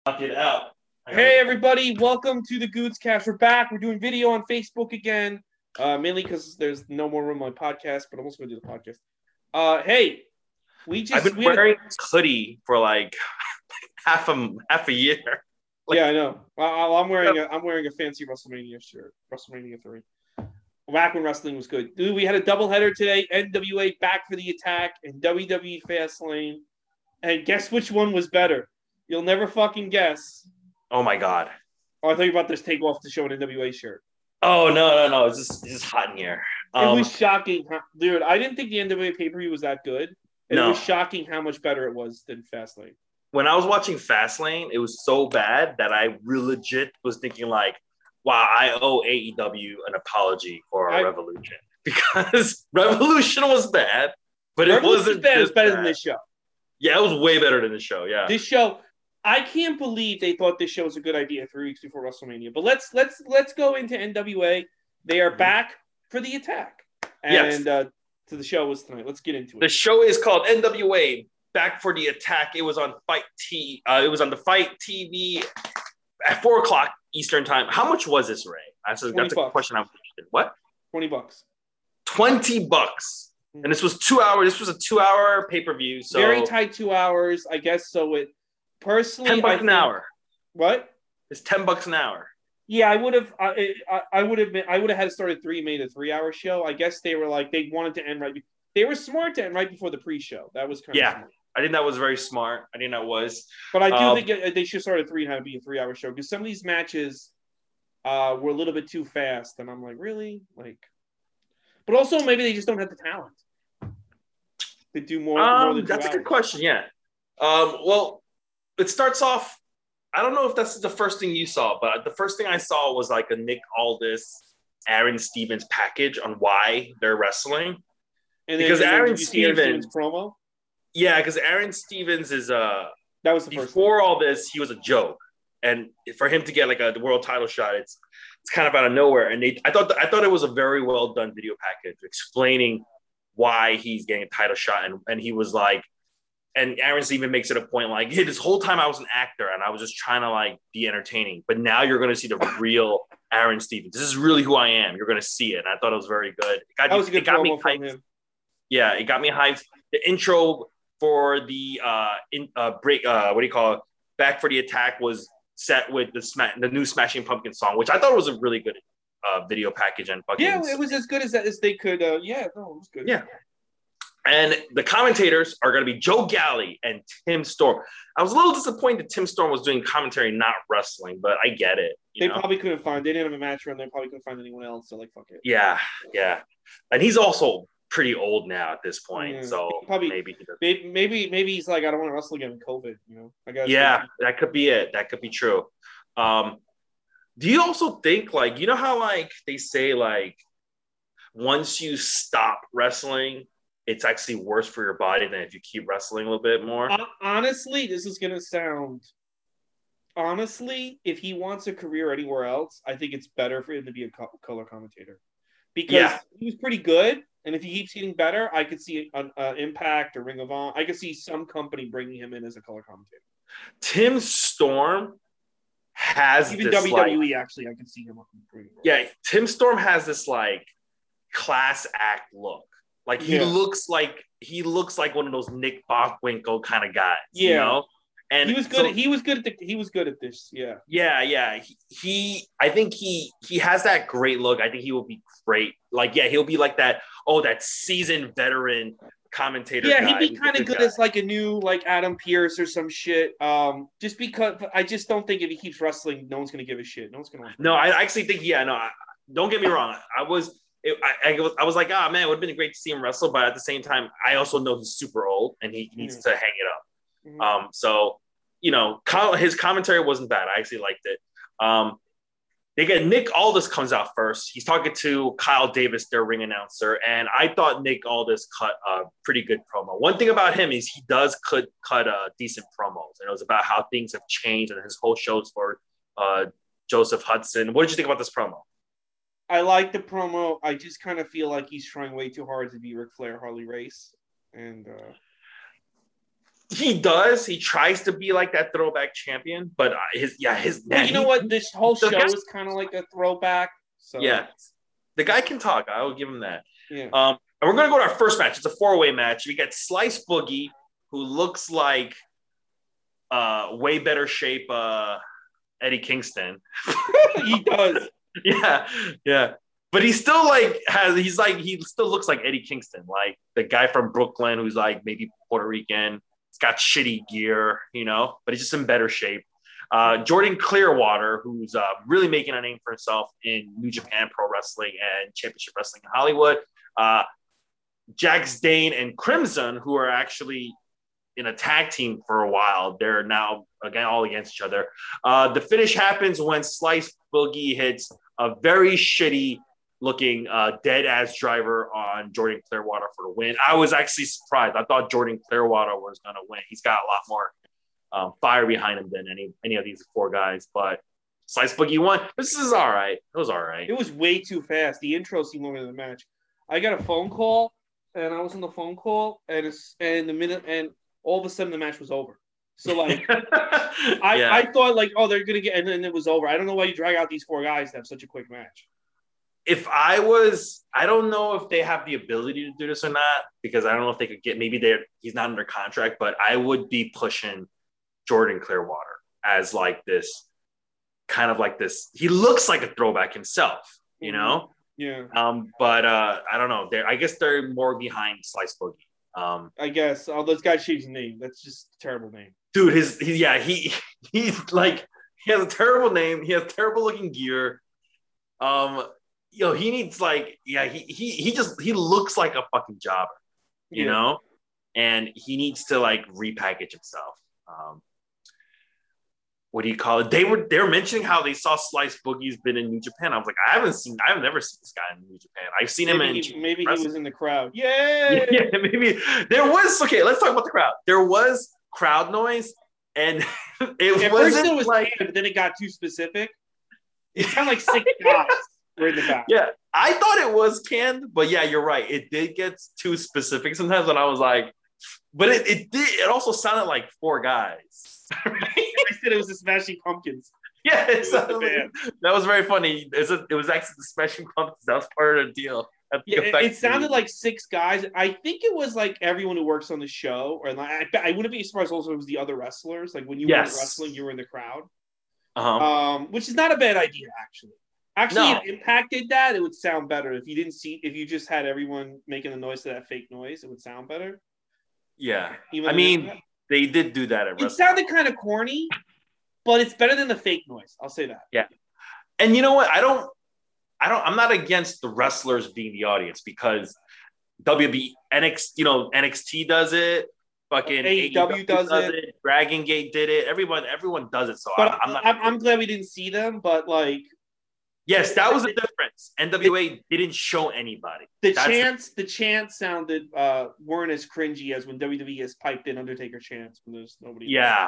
Knock it out. Hey everybody, welcome to the Goodscast. We're back. We're doing video on Facebook again, mainly because there's no more room on podcast, but I'm also going to do the podcast. Hey, I've been wearing this hoodie for like half a year. Yeah, I know. I'm wearing a fancy WrestleMania shirt, WrestleMania 3. Back when wrestling was good. Dude, we had a doubleheader today. NWA Back for the Attack and WWE Fastlane. And guess which one was better? You'll never fucking guess. Oh my god. Oh, I thought you were about to take off to show an NWA shirt. Oh no. It's just hot in here. It was shocking, dude. I didn't think the NWA pay-per-view was that good. And It was shocking how much better it was than Fastlane. When I was watching Fastlane, it was so bad that I really legit was thinking like, wow, I owe AEW an apology for Revolution. Because Revolution was bad, but it wasn't bad. It was better than this show. Yeah, it was way better than this show. Yeah. This show, I can't believe they thought this show was a good idea 3 weeks before WrestleMania. But let's go into NWA. They are back for the attack. And so the show was tonight. Let's get into it. The show is called NWA Back for the Attack. It was on it was on the Fight TV at 4:00 Eastern time. How much was this, Ray? That's a question I'm interested in. What? $20. $20. And this was 2 hours. This was a 2-hour pay-per-view. So very tight 2 hours, I guess. So it personally, $10 an hour. What? It's $10 an hour. Yeah, I would have. I would have had it started 3, made a 3-hour show. I guess they were like they wanted to end right. They were smart to end right before the pre-show. That was kind of smart. I think that was very smart. I think that was. But I do think they should start at 3 and have it be a 3-hour show because some of these matches were a little bit too fast, and I'm like, really, like. But also, maybe they just don't have the talent to do more than 2 hours. That's a good question. Yeah. Well, it starts off. I don't know if that's the first thing you saw, but the first thing I saw was like a Nick Aldis, Aaron Stevens package on why they're wrestling. And because Aaron Stevens promo. Yeah, because Aaron Stevens is that was the first before all this, he was a joke, and for him to get like the world title shot, it's kind of out of nowhere. And I thought it was a very well done video package explaining why he's getting a title shot, and he was like, and Aaron Stevens makes it a point like, hey, this whole time I was an actor and I was just trying to like be entertaining, but now you're going to see the real Aaron Stevens. This is really who I am. You're going to see it. And I thought it was very good. That was a good promo from him. Yeah, it got me hyped. The intro for the Back for the Attack was set with the new Smashing Pumpkins song, which I thought was a really good video package and fucking. Yeah, it was as good as they could. It was good. Yeah. And the commentators are going to be Joe Galli and Tim Storm. I was a little disappointed Tim Storm was doing commentary, not wrestling, but I get it. They probably couldn't find. They didn't have a match run. They probably couldn't find anyone else. So like, fuck it. Yeah. And he's also pretty old now at this point, so maybe he's like, I don't want to wrestle again with COVID. That could be it. That could be true. Do you also think like how like they say like once you stop wrestling, it's actually worse for your body than if you keep wrestling a little bit more? Honestly, this is gonna sound. Honestly, if he wants a career anywhere else, I think it's better for him to be a color commentator because he was pretty good. And if he keeps getting better, I could see an Impact or Ring of Honor. I could see some company bringing him in as a color commentator. Tim Storm has even this, WWE. Actually, I could see him. Yeah, Tim Storm has this like class act look. Like he looks like one of those Nick Bockwinkel kind of guys. Yeah. You know? And he was good. He was good at this. Yeah. Yeah. I think he has that great look. I think he will be great. Like, he'll be like that. Oh, that seasoned veteran commentator. Yeah, he'd be kind of good as like a new like Adam Pearce or some shit. Just because I just don't think if he keeps wrestling, no one's gonna give a shit. No one's gonna. No, I actually think don't get me wrong. I was like, man, it would have been great to see him wrestle, but at the same time, I also know he's super old and he needs to hang it up. Mm-hmm. So, his commentary wasn't bad. I actually liked it. They get Nick Aldis comes out first. He's talking to Kyle Davis, their ring announcer, and I thought Nick Aldis cut a pretty good promo. One thing about him is he does cut decent promos, and it was about how things have changed and his whole show's for Joseph Hudson. What did you think about this promo? I like the promo. I just kind of feel like he's trying way too hard to be Ric Flair, Harley Race, and He does. He tries to be like that throwback champion, but his Well, you know what? This whole show is kind of like a throwback. So yeah, the guy can talk. I will give him that. Yeah. And we're gonna go to our first match. It's a 4-way match. We got Slice Boogie, who looks like way better shape Eddie Kingston. He does. Yeah. But he still he still looks like Eddie Kingston, like the guy from Brooklyn who's like maybe Puerto Rican. He's got shitty gear, but he's just in better shape. Jordan Clearwater, who's really making a name for himself in New Japan Pro Wrestling and Championship Wrestling in Hollywood. Jax Dane and Crimson, who are actually in a tag team for a while. They're now again all against each other. The finish happens when Slice Boogie hits a very shitty looking dead ass driver on Jordan Clearwater for the win. I was actually surprised. I thought Jordan Clearwater was going to win. He's got a lot more fire behind him than any of these 4 guys, but Slice Boogie won. This is all right. It was all right. It was way too fast. The intro seemed longer than the match. I got a phone call, and I was on the phone call, and all of a sudden the match was over. So like, I thought like, oh, they're gonna get, and then it was over. I don't know why you drag out these 4 guys to have such a quick match. If I don't know if they have the ability to do this or not, because I don't know if they could get, he's not under contract, but I would be pushing Jordan Clearwater as like this, kind of like this. He looks like a throwback himself, Yeah. But I don't know. I guess they're more behind Slice Boogie. I guess those guys changed his name. That's just a terrible name. Dude, he's like, he has a terrible name. He has terrible looking gear. He needs like, he looks like a fucking jobber, and he needs to like repackage himself. What do you call it? They were mentioning how they saw Slice Boogie's been in New Japan. I was like, I've never seen this guy in New Japan. I've seen him maybe he was in the crowd. Yay! Yeah, maybe there was. Okay, let's talk about the crowd. There was crowd noise, and it was like, but then it got too specific. It sounded like 6 guys were in the back. Yeah, I thought it was canned, but yeah, you're right. It did get too specific sometimes when I was like, but it also sounded like 4 guys. I said it was the Smashing Pumpkins. Yeah, that was very funny. It was actually the Smashing Pumpkins. That was part of the deal. It sounded like 6 guys. I think it was like everyone who works on the show, or like, I wouldn't be surprised also if it was the other wrestlers. Like when you were wrestling, you were in the crowd. Which is not a bad idea, actually. Actually, if Impact did that, it would sound better. If you just had everyone making the noise to that fake noise, it would sound better. Yeah, they did do that at wrestling. It sounded kind of corny, but it's better than the fake noise. I'll say that. Yeah, and you know what? I'm not against the wrestlers being the audience, because WB NXT does it. Fucking AEW does it. Dragon Gate did it. Everyone does it. So but I'm glad we didn't see them. But like, yes, that was the difference. NWA didn't show anybody. The chants sounded weren't as cringy as when WWE has piped in Undertaker chants when there's nobody. Yeah.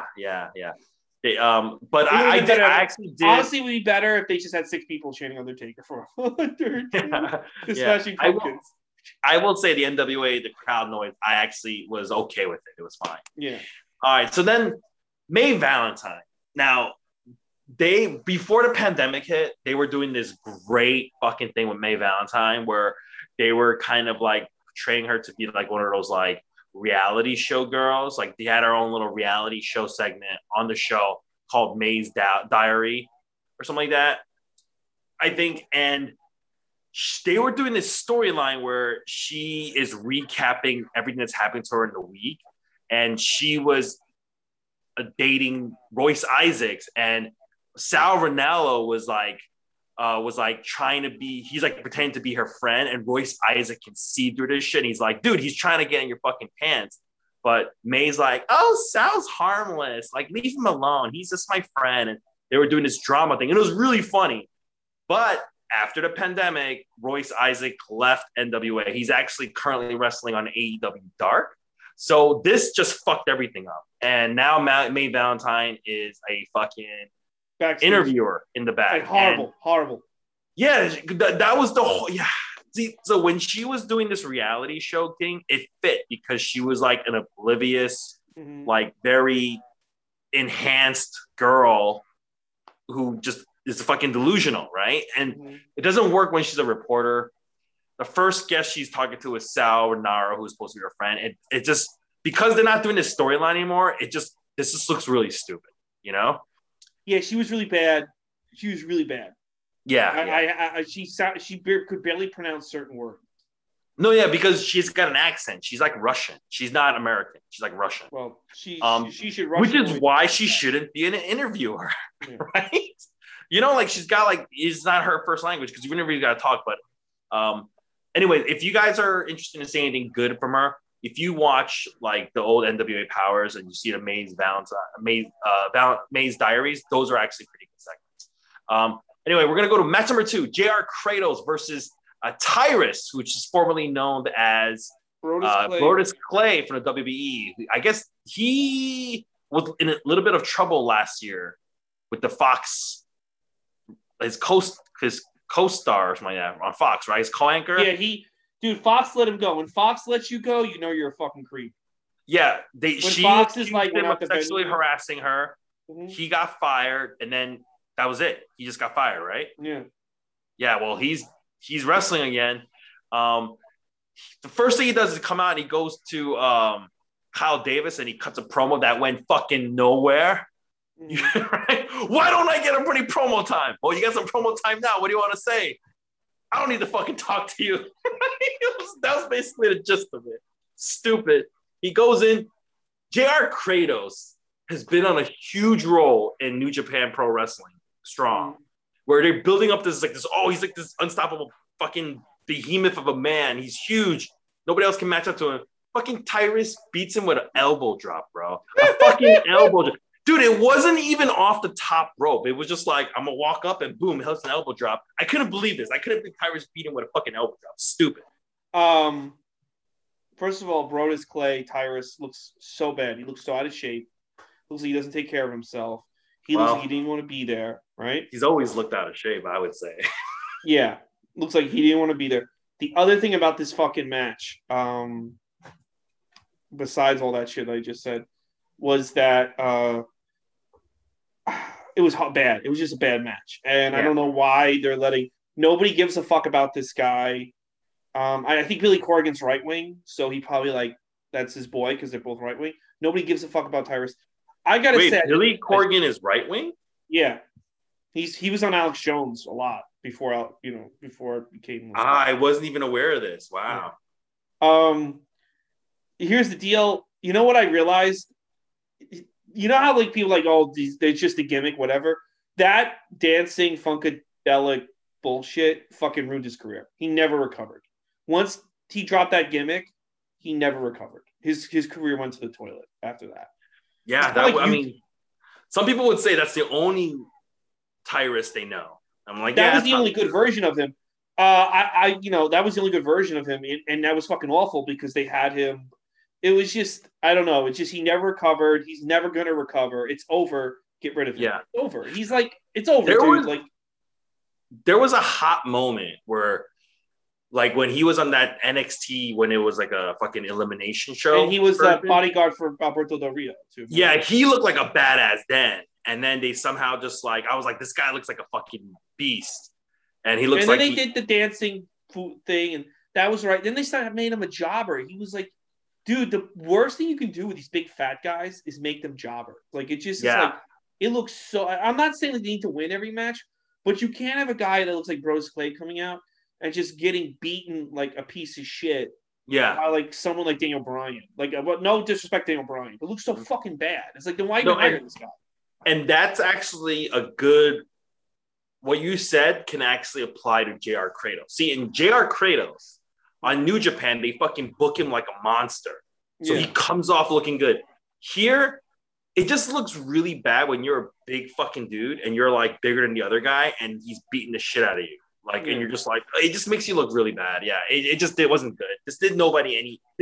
But I actually did. Honestly, it would be better if they just had 6 people chanting Undertaker for Undertaker. Smashing Pumpkins. I will say the NWA, the crowd noise, I actually was okay with it. It was fine. Yeah. All right. So then May Valentine. Now, before the pandemic hit, they were doing this great fucking thing with May Valentine where they were kind of like portraying her to be like one of those like reality show girls. Like they had her own little reality show segment on the show called May's Diary or something like that, I think. And they were doing this storyline where she is recapping everything that's happened to her in the week. And she was dating Royce Isaacs, and Sal Ranallo was trying to be, he's like pretending to be her friend, and Royce Isaac can see through this shit. And he's like, dude, he's trying to get in your fucking pants. But May's like, oh, Sal's harmless. Like, leave him alone. He's just my friend. And they were doing this drama thing. And it was really funny. But after the pandemic, Royce Isaac left NWA. He's actually currently wrestling on AEW Dark. So this just fucked everything up. And now May Valentine is a fucking backstage interviewer in the back. Like, horrible. Yeah, that was the whole. Yeah. See, so when she was doing this reality show thing, it fit because she was like an oblivious like very enhanced girl who just is fucking delusional, right? And it doesn't work when she's a reporter. The first guest she's talking to is Sal Nara, who's supposed to be her friend. It just, because they're not doing this storyline anymore, this just looks really stupid, you know? Yeah, she was really bad. She was really bad. Yeah. She could barely pronounce certain words. No, yeah, because she's got an accent. She's like Russian. She's not American. She's like Russian. Well, she should Russian, which is why she shouldn't be an interviewer, right? You know, like she's got like, it's not her first language because you never really got to talk. But anyway, if you guys are interested in seeing anything good from her, if you watch like the old NWA Powers and you see the Maze Diaries, those are actually pretty good segments. Anyway, we're gonna go to match number 2: JR Kratos versus Tyrus, which is formerly known as Brodus Clay from the WBE. I guess he was in a little bit of trouble last year with the Fox, his co-star or something like that on Fox, right? His co-anchor. Yeah, Fox let him go. When Fox lets you go, you know you're a fucking creep. Yeah, Fox is like sexually harassing her. Mm-hmm. He got fired, and then that was it. He just got fired, right? Yeah. Yeah. Well, he's wrestling again. The first thing he does is come out and he goes to Kyle Davis and he cuts a promo that went fucking nowhere. Mm-hmm. Right? Why don't I get a pretty promo time? Well, you got some promo time now. What do you want to say? I don't need to fucking talk to you. That was basically the gist of it. Stupid. He goes in. JR Kratos has been on a huge role in New Japan Pro Wrestling, Strong, where they're building up this, he's like this unstoppable fucking behemoth of a man. He's huge. Nobody else can match up to him. Fucking Tyrus beats him with an elbow drop, bro. A fucking elbow drop. Dude, it wasn't even off the top rope. It was just like, I'm going to walk up and boom, it's an elbow drop. I couldn't believe this. I couldn't think Tyrus beat him with a fucking elbow drop. Stupid. First of all, Brodus Clay, Tyrus looks so bad. He looks so out of shape. Looks like he doesn't take care of himself. He looks like he didn't want to be there, right? He's always looked out of shape, I would say. Yeah. Looks like he didn't want to be there. The other thing about this fucking match, besides all that shit I just said, was that it was bad. It was just a bad match. And I don't know why they're letting... Nobody gives a fuck about this guy. I think Billy Corgan's right wing, so he probably that's his boy because they're both right wing. Nobody gives a fuck about Tyrus. I gotta say, Billy Corgan is right wing. Yeah, he was on Alex Jones a lot before it became. I wasn't even aware of this. Wow. Yeah. Here's the deal. You know what I realized? You know how people they're just a gimmick, whatever. That dancing funkadelic bullshit fucking ruined his career. He never recovered. Once he dropped that gimmick, he never recovered. His career went to the toilet after that. Yeah, some people would say that's the only Tyrus they know. I'm like, that was the only good version of him. That was the only good version of him, and that was fucking awful because they had him. It was just, I don't know. It's just he never recovered. He's never gonna recover. It's over. Get rid of him. Yeah, it's over. He's like, it's over, dude. There was a hot moment where, like, when he was on that NXT when it was like a fucking elimination show, and he was the bodyguard for Alberto Del Rio too. Yeah, he looked like a badass then, and then they somehow just I was like, this guy looks like a fucking beast, and he looks. And then they did the dancing thing, and that was right. Then they started made him a jobber. He was like, dude, the worst thing you can do with these big fat guys is make them jobber. Like it just is like it looks so. I'm not saying they need to win every match, but you can't have a guy that looks like Brodus Clay coming out and just getting beaten like a piece of shit. Yeah. By like someone like Daniel Bryan. No disrespect to Daniel Bryan, but it looks so fucking bad. It's like, then why even hire this guy? And that's actually a good... What you said can actually apply to JR Kratos. See, in JR Kratos, on New Japan, they fucking book him like a monster. So he comes off looking good. Here, it just looks really bad when you're a big fucking dude and you're like bigger than the other guy and he's beating the shit out of you. And you're just like, it just makes you look really bad. Yeah, it wasn't good. This did nobody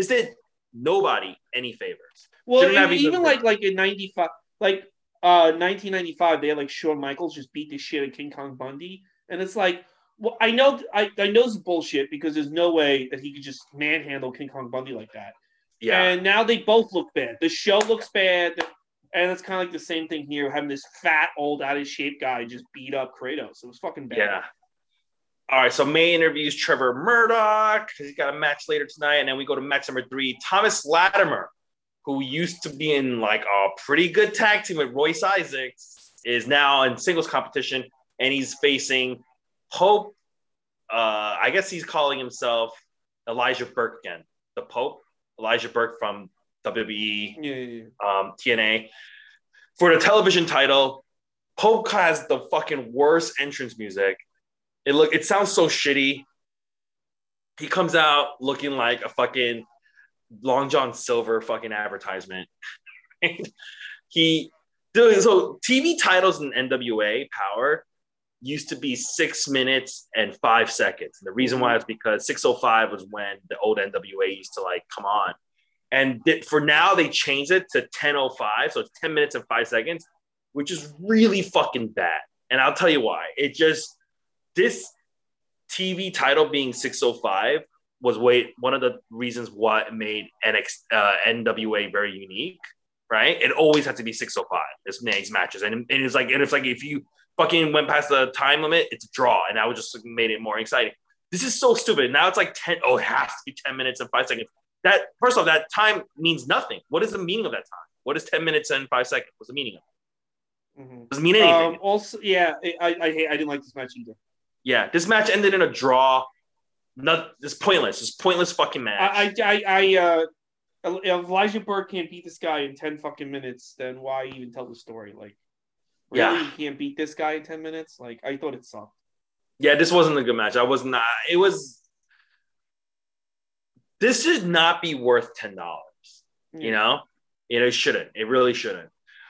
any favors. Well, even like in 95, 1995, they had like Shawn Michaels just beat the shit at King Kong Bundy. And it's like, well, I know it's bullshit because there's no way that he could just manhandle King Kong Bundy like that. Yeah. And now they both look bad. The show looks bad. And it's kind of like the same thing here, having this fat, old, out of shape guy just beat up Kratos. It was fucking bad. Yeah. All right, so May interviews Trevor Murdoch because he's got a match later tonight. And then we go to match number 3. Thomas Latimer, who used to be in like a pretty good tag team with Royce Isaacs, is now in singles competition. And he's facing Pope. I guess he's calling himself Elijah Burke again. The Pope, Elijah Burke from WWE, TNA. For the television title, Pope has the fucking worst entrance music. It sounds so shitty. He comes out looking like a fucking Long John Silver fucking advertisement. So TV titles in NWA Power used to be 6 minutes and 5 seconds. And the reason why is because 6:05 was when the old NWA used to like come on. And for now, they changed it to 10:05. So it's 10 minutes and 5 seconds, which is really fucking bad. And I'll tell you why. This TV title being 6:05 was one of the reasons why it made NWA very unique, right? It always had to be 6:05. These matches, and it's like if you fucking went past the time limit, it's a draw, and that would just made it more exciting. This is so stupid. Now it's like 10. Oh, it has to be 10 minutes and 5 seconds. That first off, that time means nothing. What is the meaning of that time? What is 10 minutes and 5 seconds? What's the meaning of it? Mm-hmm. Doesn't mean anything. Also, yeah, I didn't like this match either. Yeah, this match ended in a draw. It's pointless. It's pointless fucking match. If Elijah Burke can't beat this guy in 10 fucking minutes, then why even tell the story? Like, really, you can't beat this guy in 10 minutes? Like, I thought it sucked. Yeah, this wasn't a good match. This should not be worth $10. You know, it shouldn't. It really shouldn't.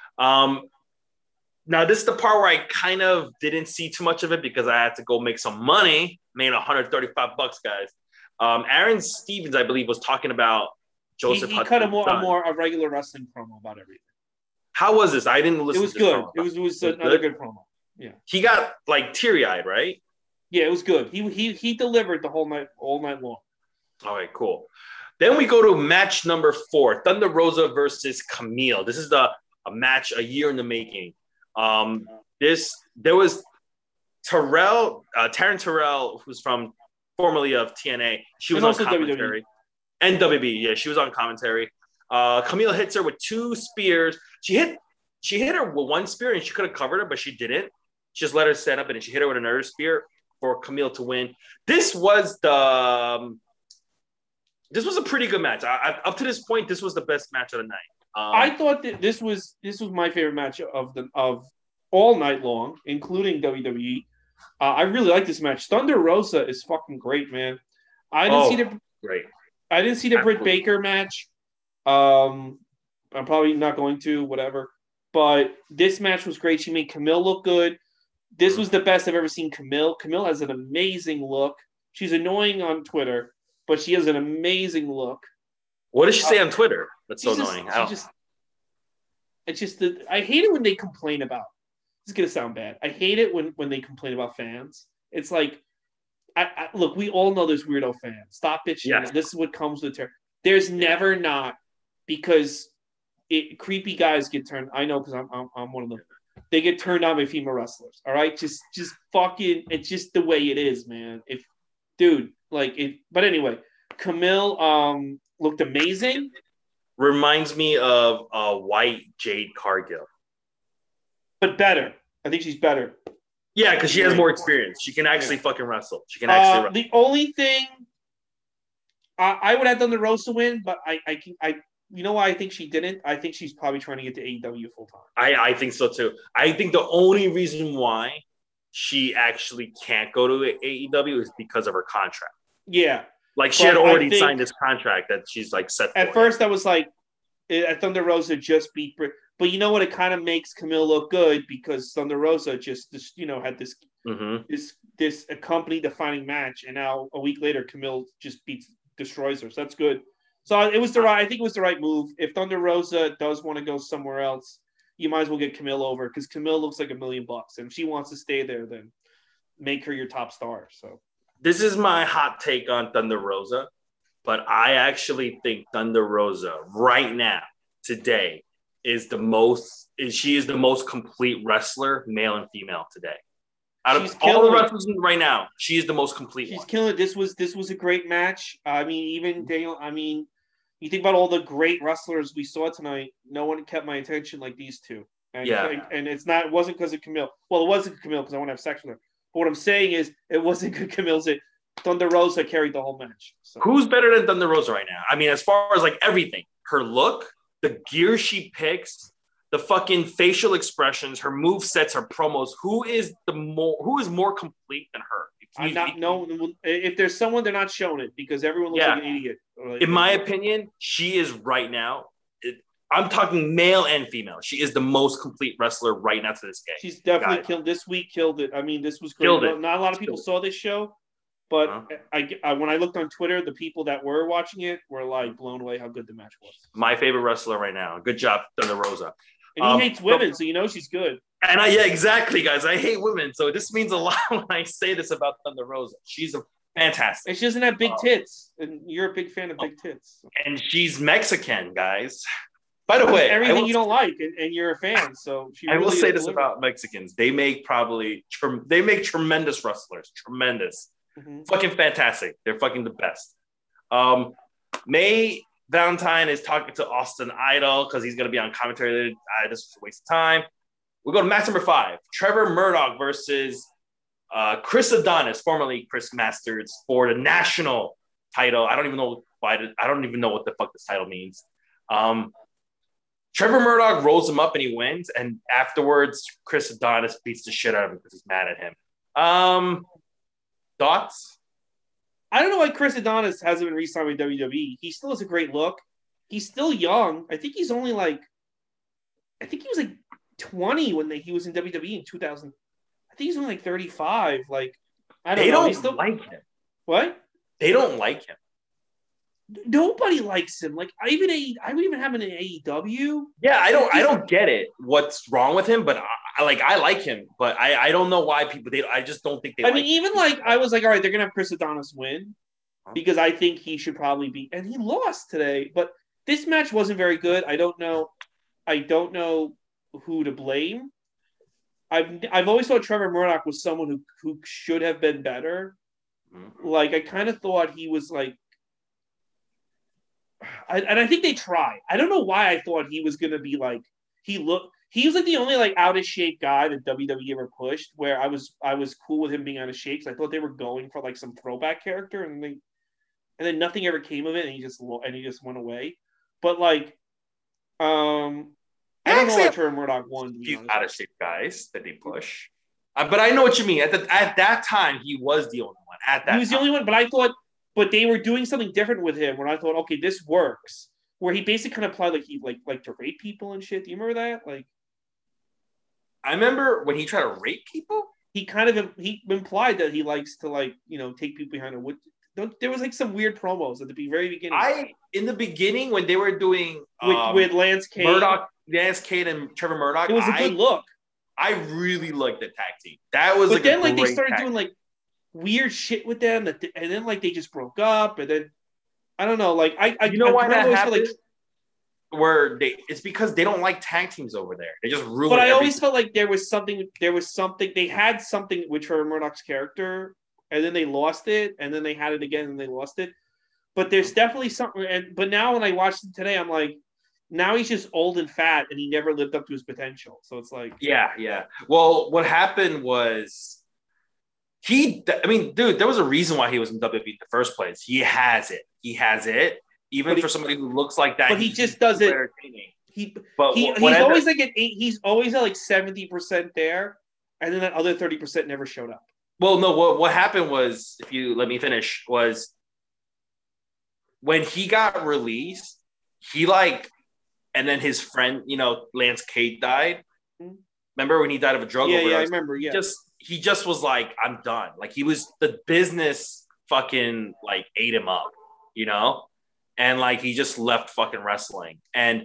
Now, this is the part where I kind of didn't see too much of it because I had to go make some money. Made $135, guys. Aaron Stevens, I believe, was talking about Joseph. He cut a regular wrestling promo about everything. How was this? I didn't listen. It was good. It was another good promo. Yeah. He got like teary-eyed, right? Yeah, it was good. He delivered the whole night, all night long. All right, cool. Then we go to match number 4, Thunder Rosa versus Camille. This is a match a year in the making. There was Taryn Terrell, who's formerly of TNA. She was on commentary. WWE. And WWE, yeah, she was on commentary. Camille hits her with 2 spears. She hit her with 1 spear and she could have covered her, but she didn't. She just let her stand up and then she hit her with another spear for Camille to win. This was a pretty good match. Up to this point, this was the best match of the night. I thought that this was my favorite match of all night long, including WWE. I really like this match. Thunder Rosa is fucking great, man. I didn't see the Britt Baker match. I'm probably not going to, whatever. But this match was great. She made Camille look good. This was the best I've ever seen Camille. Camille has an amazing look. She's annoying on Twitter, but she has an amazing look. What does she say on Twitter? That's so annoying. I hate it when they complain about. This is gonna sound bad. I hate it when they complain about fans. It's like, look, we all know there's weirdo fans. Stop bitching. Yes. This is what comes with her. There's never not, because creepy guys get turned. I know because I'm one of them. They get turned on by female wrestlers. All right, just fucking. It's just the way it is, man. But anyway, Camille looked amazing. Reminds me of white Jade Cargill. But better. I think she's better. Yeah, because she has more experience. She can actually fucking wrestle. She can actually wrestle. The only thing I would have done the Rosa win, but I you know why I think she didn't? I think she's probably trying to get to AEW full time. I think so too. I think the only reason why she actually can't go to AEW is because of her contract. Yeah. Like she had already signed this contract that she's like set for. At first I was like, Thunder Rosa just beat Britt. But you know what? It kind of makes Camille look good because Thunder Rosa just had this a company defining match, and now a week later Camille just destroys her. So that's good. So I think it was the right move. If Thunder Rosa does want to go somewhere else, you might as well get Camille over because Camille looks like $1 million, and if she wants to stay there, then make her your top star. So this is my hot take on Thunder Rosa. but I actually think Thunder Rosa right now, today, is the most. She is the most complete wrestler, male and female today. Out of all the wrestlers right now, she is the most complete. She's killing it. This was a great match. I mean, even Daniel. I mean, you think about all the great wrestlers we saw tonight. No one kept my attention like these two. And, and it wasn't because of Camille. Well, it wasn't Camille because I want to have sex with her. But what I'm saying is, it wasn't good Camille's. Thunder Rosa carried the whole match. So. Who's better than Thunder Rosa right now? I mean, as far as like everything, her look, the gear she picks, the fucking facial expressions, her move sets, her promos. Who is more complete than her? I'm not no. If there's someone, they're not showing it because everyone looks like an idiot. In my opinion, she is right now. I'm talking male and female. She is the most complete wrestler right now to this game. She's definitely killed this week. Killed it. I mean, this was great. Not a lot of people saw this show, but when I looked on Twitter, the people that were watching it were like blown away how good the match was. My favorite wrestler right now. Good job, Thunder Rosa. And he hates women, so you know she's good. And exactly, guys. I hate women, so this means a lot when I say this about Thunder Rosa. She's fantastic. And she doesn't have big tits, and you're a big fan of big tits. So. And she's Mexican, guys. By the way, everything you don't like, and you're a fan. So I will say this about Mexicans: they make tremendous wrestlers, tremendous, fucking fantastic. They're fucking the best. May Valentine is talking to Austin Idol because he's going to be on commentary. This was a waste of time. We go to match number 5: Trevor Murdoch versus Chris Adonis, formerly Chris Masters, for the national title. I don't even know what the fuck this title means. Trevor Murdoch rolls him up and he wins, and afterwards, Chris Adonis beats the shit out of him because he's mad at him. Thoughts? I don't know why Chris Adonis hasn't been re-signed with WWE. He still has a great look. He's still young. I think he's only like 20 when he was in WWE in 2000. I think he's only like 35. Like, I don't know. They don't like him. What? They don't like him. Nobody likes him. Like I would even have him in AEW. Yeah, I don't get it. What's wrong with him? But I like him, but I don't know why people. I just don't think they. I mean, even like I was like, all right, they're gonna have Chris Adonis win because I think he should probably be, and he lost today. But this match wasn't very good. I don't know who to blame. I've always thought Trevor Murdoch was someone who should have been better. Mm-hmm. Like I kind of thought he was like. I think they tried. I don't know why I thought he was gonna be like he was like the only like out of shape guy that WWE ever pushed. Where I was cool with him being out of shape because I thought they were going for like some throwback character, and then nothing ever came of it, and he just went away. But like, I don't know why Trevor Murdoch won. Few out of shape guys that they push, but I know what you mean. At that time, he was the only one. He was the only one, but I thought. But they were doing something different with him when I thought, okay, this works. Where he basically kind of applied like he like to rape people and shit. Do you remember that? Like, I remember when he tried to rape people. He implied that he likes to take people behind a wood. There was like some weird promos at the very beginning. In the beginning when they were doing with Lance Cade, Lance Cade and Trevor Murdoch, it was a good look. I really liked the tag team. That was. But then they started doing like. Weird shit with them, and then like they just broke up, and then I don't know, like I you know why that happened? It's because they don't like tag teams over there. They just ruin. But I always felt like there was something. They had something with Trevor Murdoch's character, and then they lost it, and then they had it again, and they lost it. But there's definitely something. But now when I watched it today, I'm like, now he's just old and fat, and he never lived up to his potential. So it's like, yeah. Well, what happened was. Dude, there was a reason why he was in WWE in the first place. He has it. Even for somebody who looks like that. But he just does it. He's always like he's always at like 70% there, and then that other 30% never showed up. Well, no, what happened was, if you let me finish, was when he got released, and then his friend, Lance Cade died. Remember when he died of a drug overdose? Yeah, I remember. Yeah, he just was like, I'm done. Like the business fucking like ate him up, and like he just left fucking wrestling. And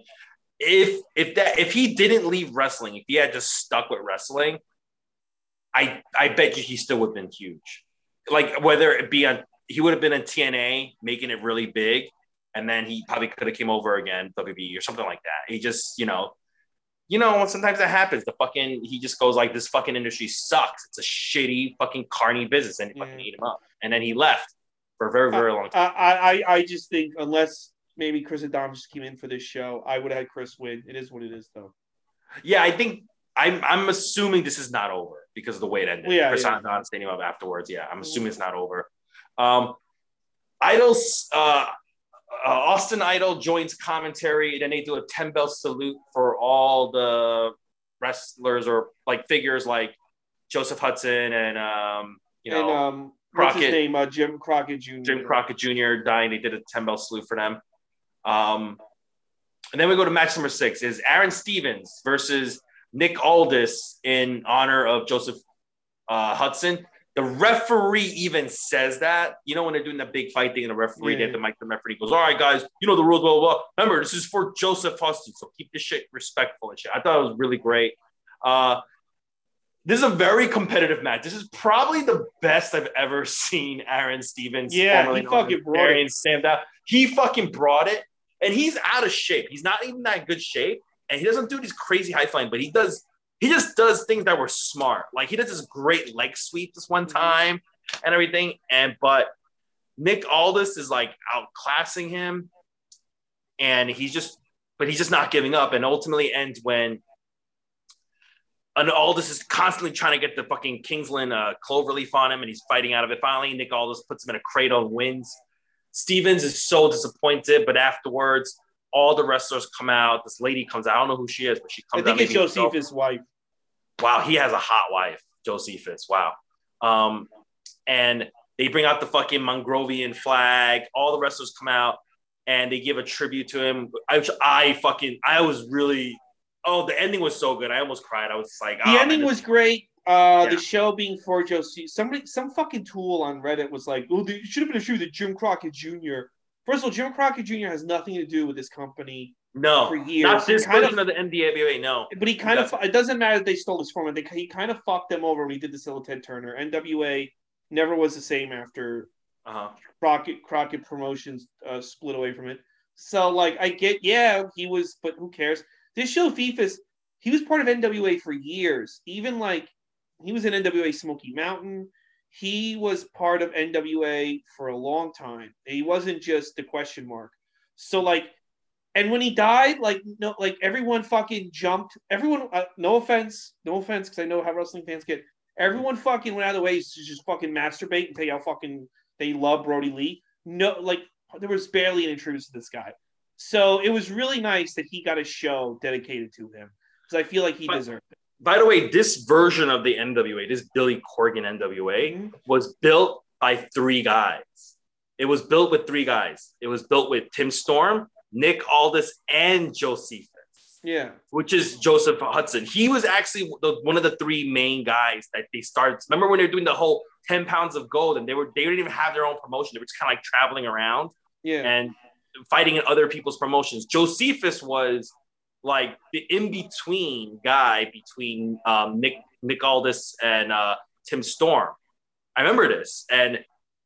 if he didn't leave wrestling, if he had just stuck with wrestling, I bet you he still would have been huge. Like whether it be on he would have been in TNA, making it really big, and then he probably could have came over again, WWE or something like that. He just, sometimes that happens. He just goes like, this fucking industry sucks. It's a shitty fucking carny business, and he fucking ate him up. And then he left for a very, very long time. I just think unless maybe Chris Adonis came in for this show, I would have had Chris win. It is what it is, though. Yeah, I think I'm assuming this is not over because of the way it ended. Yeah, Chris Adonis standing up afterwards. Yeah, I'm assuming it's not over. Idols, Austin Idol joins commentary, and then they do a 10-bell salute for all the wrestlers or like figures like Joseph Hudson and Crockett. What's his name? Jim Crockett Jr. Jim Crockett Jr. dying. They did a 10-bell salute for them. And then we go to match number 6 is Aaron Stevens versus Nick Aldis in honor of Joseph Hudson. The referee even says that, when they're doing that big fight thing and the referee, they have the mic, the referee goes, all right, guys, the rules, blah, blah, blah. Remember, this is for Joseph Hudson, so keep this shit respectful and shit. I thought it was really great. This is a very competitive match. This is probably the best I've ever seen Aaron Stevens. Yeah, he fucking brought it. Stand out. He fucking brought it, and he's out of shape. He's not even that good shape, and he doesn't do these crazy high flying, but he just does things that were smart. Like he does this great leg sweep this one time and everything. But Nick Aldis is like outclassing him, and he's just not giving up. And ultimately ends when Aldis is constantly trying to get the fucking Kingsland cloverleaf on him, and he's fighting out of it. Finally, Nick Aldis puts him in a cradle and wins. Stevens is so disappointed, but afterwards, all the wrestlers come out. This lady comes out. I don't know who she is, but she comes out. I think it's Josephus' wife. Wow, he has a hot wife, Josephus. Wow. And they bring out the fucking Mongrovian flag. All the wrestlers come out, and they give a tribute to him. I was really... Oh, the ending was so good. I almost cried. I was like... The ending was great. The show being for Josephus... Some fucking tool on Reddit was like, oh, it should have been a show that Jim Crockett Jr. First of all, Jim Crockett Jr. has nothing to do with this company. No, for years. Not this version of the NWA, no. But he kind of... It doesn't matter that they stole this format. He kind of fucked them over when he did this little Ted Turner. NWA never was the same after Crockett Promotions split away from it. So, like, I get... Yeah, he was... But who cares? This show, Fifus, he was part of NWA for years. Even, like, he was in NWA Smoky Mountain. He was part of NWA for a long time. He wasn't just the question mark. So, like... And when he died, everyone fucking jumped. Everyone, no offense, because I know how wrestling fans get. Everyone fucking went out of the way to just fucking masturbate and tell you how fucking they love Brody Lee. No, there was barely an introduction to this guy. So it was really nice that he got a show dedicated to him because I feel like he deserved it. By the way, this version of the NWA, this Billy Corgan NWA, was built by 3 guys. It was built with 3 guys. It was built with Tim Storm, Nick Aldis, and Josephus. Yeah. Which is Joseph Hudson. He was actually one of the 3 main guys that they started. Remember when they were doing the whole 10 pounds of gold and they didn't even have their own promotion. They were just kind of like traveling around and fighting in other people's promotions. Josephus was like the in-between guy between Nick Aldis and Tim Storm. I remember this. And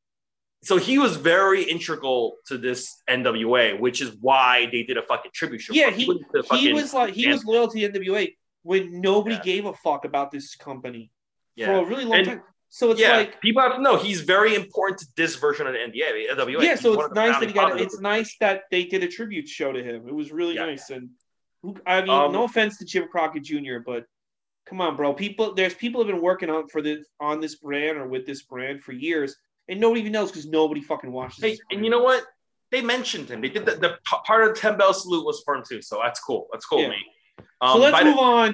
so he was very integral to this NWA, which is why they did a fucking tribute show. Yeah, he was loyal to the NWA when nobody gave a fuck about this company for a really long time. So it's like people have to know he's very important to this version of the NWA. Yeah, so it's nice that it's nice that they did a tribute show to him. It was really nice. And I mean, no offense to Jim Crockett Jr., but come on, bro. There's people have been working on this brand or with this brand for years. And nobody even knows because nobody fucking watches. Hey, and you know what? They mentioned him. They did the part of the 10-bell salute was for him too. So that's cool. That's cool, mate. So let's move on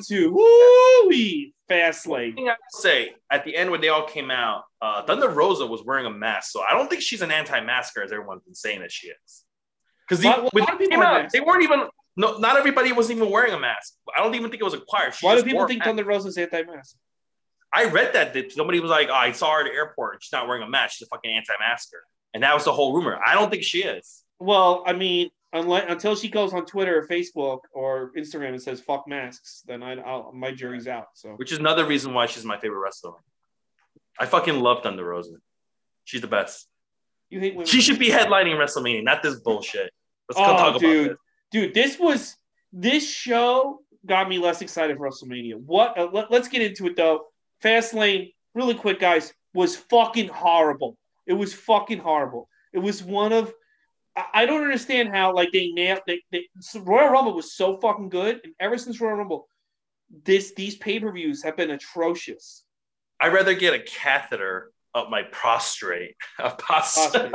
to Fastlane. Thing I would say at the end when they all came out, Thunder Rosa was wearing a mask. So I don't think she's an anti-masker as everyone's been saying that she is. Because they weren't even. No, not everybody was even wearing a mask. I don't even think it was acquired. Why do people think Thunder Rosa's anti-mask? I read that somebody was like, I saw her at the airport. She's not wearing a mask. She's a fucking anti-masker. And that was the whole rumor. I don't think she is. Well, I mean, until she goes on Twitter or Facebook or Instagram and says, fuck masks, then my jury's out. So, which is another reason why she's my favorite wrestler. I fucking love Thunder Rosa. She's the best. You hate women. She should be headlining WrestleMania, not this bullshit. Let's go Oh, talk about this. This show got me less excited for WrestleMania. Let's get into it though. Fastlane, really quick, guys, was fucking horrible. It was fucking horrible. It was one of I don't understand how like they nailed Royal Rumble was so fucking good, and ever since Royal Rumble, these pay-per-views have been atrocious. I'd rather get a catheter up my prostrate, prostate,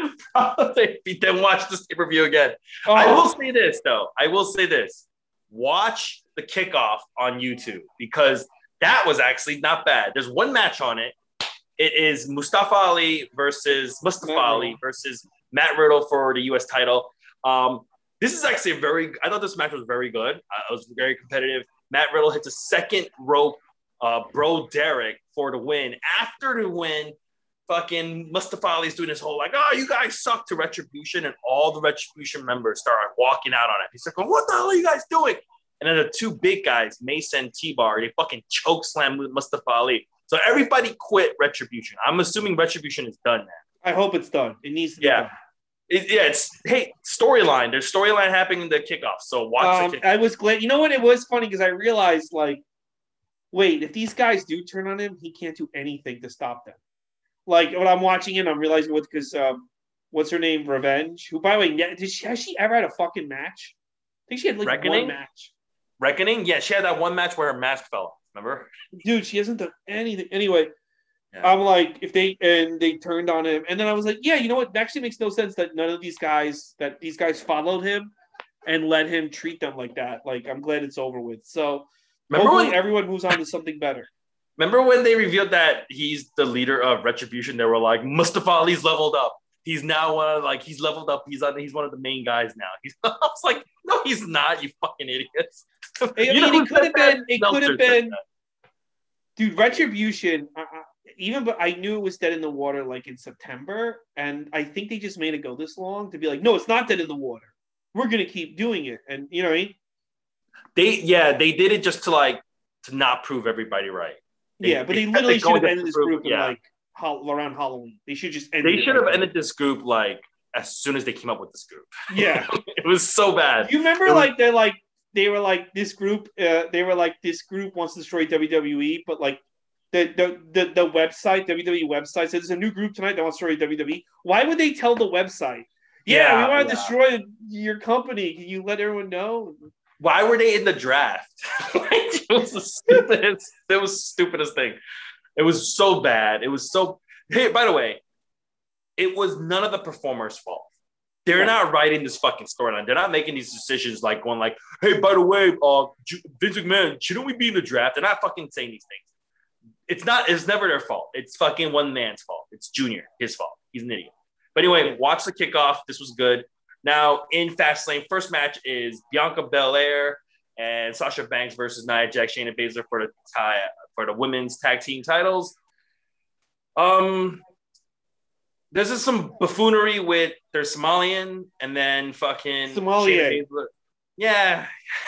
than watch this pay-per-view again. Oh. I will say this though. Watch the kickoff on YouTube because that was actually not bad. There's one match on it. It is Mustafa Ali versus Matt Riddle for the U.S. title. This is actually I thought this match was very good. It was very competitive. Matt Riddle hits a second rope Bro Derek for the win. After the win, fucking Mustafa Ali's doing this whole like, oh, you guys suck to Retribution, and all the Retribution members start walking out on it. He's like, what the hell are you guys doing? And then the two big guys, Mason and T-Bar, they fucking choke slam Mustafa Ali. So everybody quit Retribution. I'm assuming Retribution is done now. I hope it's done. It needs to be done. Hey, storyline. There's storyline happening in the kickoff. So watch the kickoff. I was glad. You know what? It was funny because I realized, like, wait, if these guys do turn on him, he can't do anything to stop them. Like, when I'm watching it, I'm realizing because what's her name? Revenge. Who, by the way, has she ever had a fucking match? I think she had like one match. Reckoning? Yeah, she had that one match where her mask fell off. Remember? Dude, she hasn't done anything. Anyway, yeah. I'm like, if they turned on him, and then I was like, yeah, you know what? It actually makes no sense that none of these guys followed him and let him treat them like that. Like, I'm glad it's over with. So hopefully everyone moves on to something better. Remember when they revealed that he's the leader of Retribution? They were like, Mustafa Ali's leveled up. He's now he's leveled up. He's one of the main guys now. I was like, no, he's not. You fucking idiots. It could have been. Dude, Retribution. But I knew it was dead in the water like in September, and I think they just made it go this long to be like, no, it's not dead in the water. We're gonna keep doing it, and you know what I mean? They did it just to not prove everybody right. But they literally should have ended this group in around Halloween. They should just end. They should have ended this group as soon as they came up with this group. Yeah, it was so bad. You remember they were like this group. They were like this group wants to destroy WWE, but like the website, WWE website says there's a new group tonight that wants to destroy WWE. Why would they tell the website? Yeah, we want to destroy your company. Can you let everyone know? Why were they in the draft? It was the stupidest. It was the stupidest thing. It was so bad. It was so. Hey, by the way, it was none of the performers' fault. They're not writing this fucking storyline. They're not making these decisions like going like, hey, by the way, Vince McMahon, shouldn't we be in the draft? They're not fucking saying these things. It's never their fault. It's fucking one man's fault. It's Junior, his fault. He's an idiot. But anyway, watch the kickoff. This was good. Now in Fastlane, first match is Bianca Belair and Sasha Banks versus Nia Jax, Shayna Baszler for the women's tag team titles. There's just some buffoonery with their Somalian and then fucking Somalia. Yeah.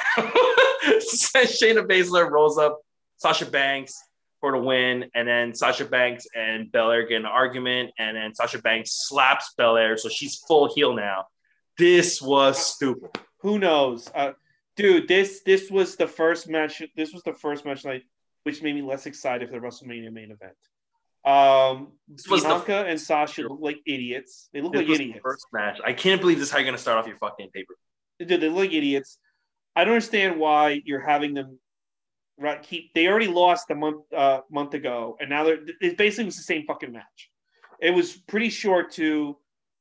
Shayna Baszler rolls up Sasha Banks for the win, and then Sasha Banks and Belair get an argument, and then Sasha Banks slaps Belair, so she's full heel now. This was stupid. Who knows? Dude, this was the first match. This was the first match night, which made me less excited for the WrestleMania main event. Bianca and Sasha look like idiots. They look like idiots. First match. I can't believe this is how you're going to start off your fucking paper. Dude, they look like idiots. I don't understand why you're having them they already lost a month ago, and now it basically was the same fucking match. It was pretty short too.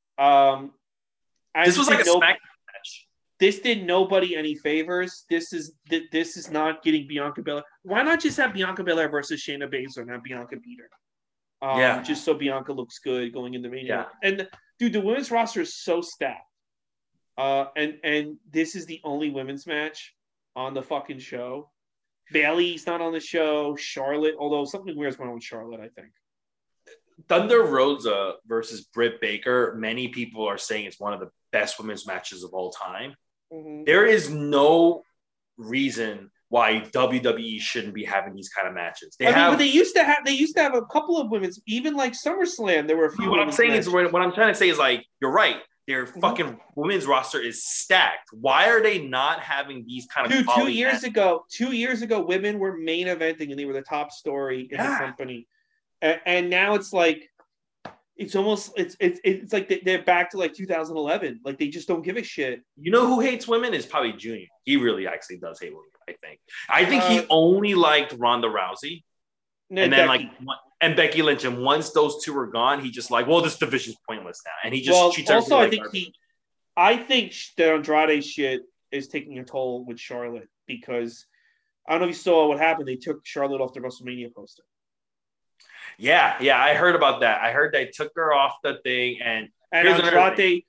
This was like a SmackDown match. This did nobody any favors. This is not getting Bianca Belair. Why not just have Bianca Belair versus Shayna Baszler and have Bianca beat her? Just so Bianca looks good going in the main event. And dude, the women's roster is so stacked. And this is the only women's match on the fucking show. Bayley's not on the show. Charlotte, although something weird's going on with Charlotte, I think. Thunder Rosa versus Britt Baker. Many people are saying it's one of the best women's matches of all time. Mm-hmm. There is no reason why WWE shouldn't be having these kind of matches. But they used to have a couple of women's, even like SummerSlam. There were a few. What I'm saying is, what I'm trying to say is like, you're right. Their fucking women's roster is stacked. Why are they not having these kind of? Dude, 2 years ago, women were main eventing and they were the top story in the company, and now it's like, it's almost it's like they're back to like 2011. Like they just don't give a shit. You know who hates women is probably Junior. He really actually does hate women. I think he only liked Ronda Rousey, and then Becky. And Becky Lynch. And once those two were gone, he just like, well, this division's pointless now, and he just treats also I think the Andrade shit is taking a toll with Charlotte, because I don't know if you saw what happened. They took Charlotte off the WrestleMania poster. Yeah, I heard about that. I heard they took her off the thing, and Andrade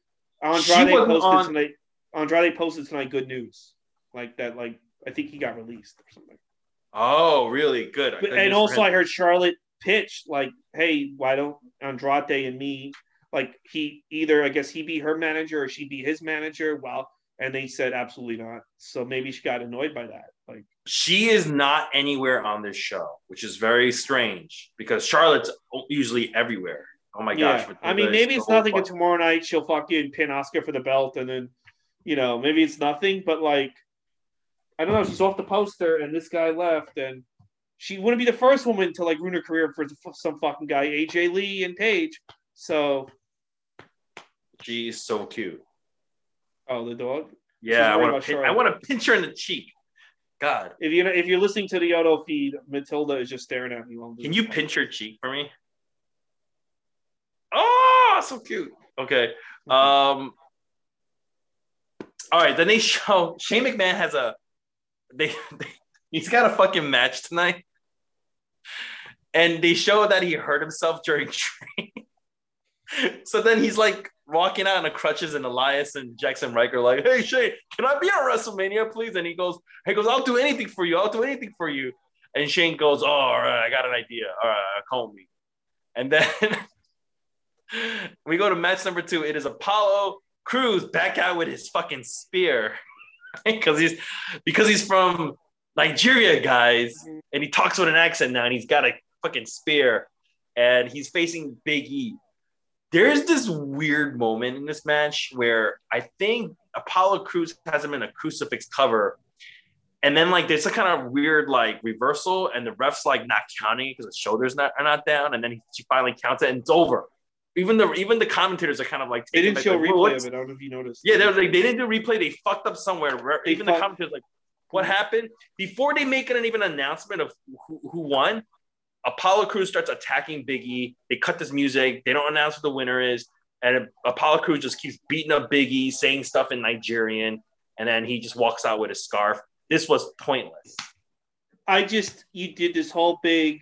posted tonight good news, like that. Like I think he got released or something. Oh, really? Good. And also, I heard Charlotte pitch like, "Hey, why don't Andrade and me, like, he either, I guess he be her manager or she be his manager?" Well, and they said absolutely not. So maybe she got annoyed by that. Like, she is not anywhere on this show, which is very strange because Charlotte's usually everywhere. Oh my gosh! I mean, maybe it's nothing. And tomorrow night she'll fucking pin Asuka for the belt, and then, maybe it's nothing. But like, I don't know. She's off the poster, and this guy left, and she wouldn't be the first woman to like ruin her career for some fucking guy, AJ Lee and Paige. So she's so cute. Oh, the dog. Yeah, I want to pinch her in the cheek. God, if you're listening to the auto feed, Matilda is just staring at me. Can you pinch her cheek for me? Oh, so cute. Okay. All right. Then they show Shane McMahon has he's got a fucking match tonight, and they show that he hurt himself during training. So then he's like walking out on the crutches, and Elias and Jackson Riker are like, "Hey Shane, can I be on WrestleMania, please?" And he goes, "I'll do anything for you. I'll do anything for you." And Shane goes, "Oh, all right, I got an idea. All right, call me." And then we go to match number 2. It is Apollo Crews back out with his fucking spear, because he's from Nigeria, guys, and he talks with an accent now, and he's got a fucking spear, and he's facing Big E. There's this weird moment in this match where I think Apollo Crews has him in a crucifix cover, and then like there's a kind of weird like reversal, and the ref's like not counting because his shoulders are not down, and then she finally counts it, and it's over. Even the commentators are kind of like, they didn't show replay of it. I don't know if you noticed. Yeah, they didn't do replay. They fucked up somewhere. The commentators like, what happened? Before they make an announcement of who won, Apollo Crews starts attacking Big E. They cut this music. They don't announce who the winner is. And Apollo Crews just keeps beating up Big E, saying stuff in Nigerian. And then he just walks out with his scarf. This was pointless. You did this whole big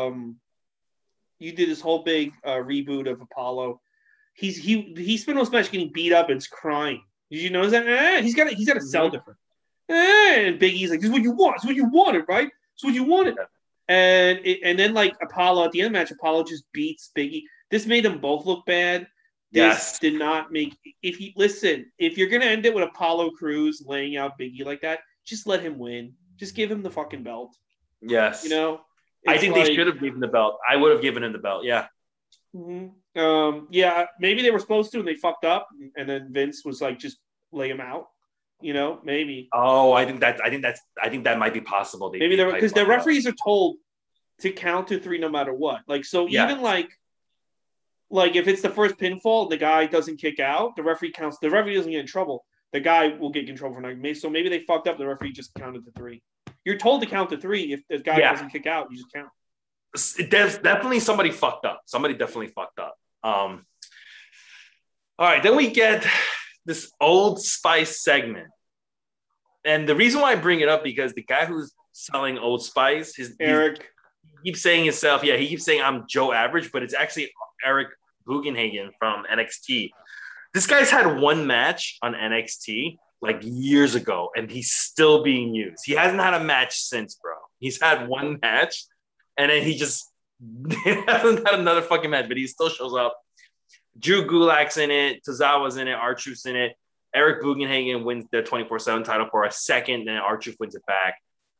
reboot of Apollo. He spent most match getting beat up and is crying. Did you notice that? He's got to sell different. And Big E's like, "This is what you want. This is what you wanted, right? This is what you wanted." Yeah. And then like Apollo at the end of the match, Apollo just beats Big E. This made them both look bad. This did not make. If you're gonna end it with Apollo Crews laying out Big E like that, just let him win. Just give him the fucking belt. Yes. I think they should have given the belt. I would have given him the belt. Yeah. Mm-hmm. Maybe they were supposed to, and they fucked up, and then Vince was like, just lay him out. Maybe. Oh, I think that might be possible. Maybe because the referees are told to count to 3 no matter what. Like, so even like if it's the first pinfall, the guy doesn't kick out, the referee counts. The referee doesn't get in trouble. The guy will get in trouble for not. So maybe they fucked up. The referee just counted to 3. You're told to count to 3. If the guy doesn't kick out, you just count. There's definitely somebody fucked up. Somebody definitely fucked up. All right, then we get this Old Spice segment. And the reason why I bring it up, because the guy who's selling Old Spice, Eric, he keeps saying himself, he keeps saying I'm Joe Average, but it's actually Eric Bugenhagen from NXT. This guy's had one match on NXT like years ago, and he's still being used. He hasn't had a match since, bro. He's had one match, and then he just hasn't had another fucking match, but he still shows up. Drew Gulak's in it. Tozawa's in it. R-Truth's in it. Eric Bugenhagen wins the 24/7 title for a second, then R-Truth wins it back.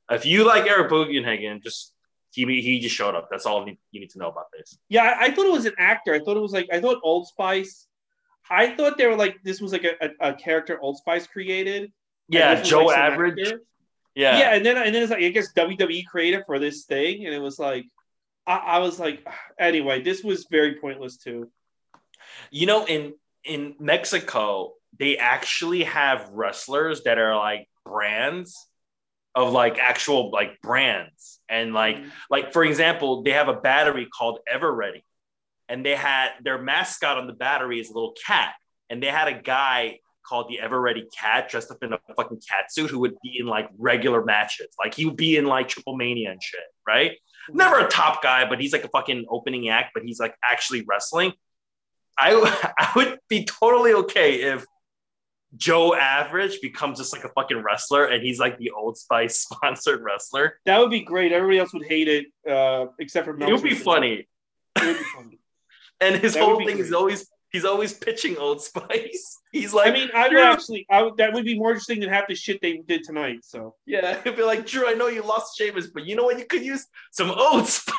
If you like Eric Bugenhagen, he just showed up. That's all you need to know about this. Yeah, I thought it was an actor. I thought Old Spice. I thought they were like this was like a character Old Spice created. Yeah, Joe like Average. Yeah, and then it's like I guess WWE created for this thing, and it was like I was like anyway, this was very pointless too. You know, in Mexico, they actually have wrestlers that are like brands of like actual like brands, and like for example, they have a battery called Everready, and they had their mascot on the battery is a little cat, and they had a guy called the Everready Cat dressed up in a fucking cat suit who would be in like regular matches, like he would be in like Triple Mania and shit, right? Never a top guy, but he's like a fucking opening act, but he's like actually wrestling. I would be totally okay if Joe Average becomes just like a fucking wrestler and he's like the Old Spice sponsored wrestler. That would be great. Everybody else would hate it, except for Meltzer. It would be funny. It would be funny. And his whole thing is he's always pitching Old Spice. He's like, I mean, that would be more interesting than half the shit they did tonight. So yeah, it'd be like, Drew, I know you lost Sheamus, but you know what? You could use some Old Spice.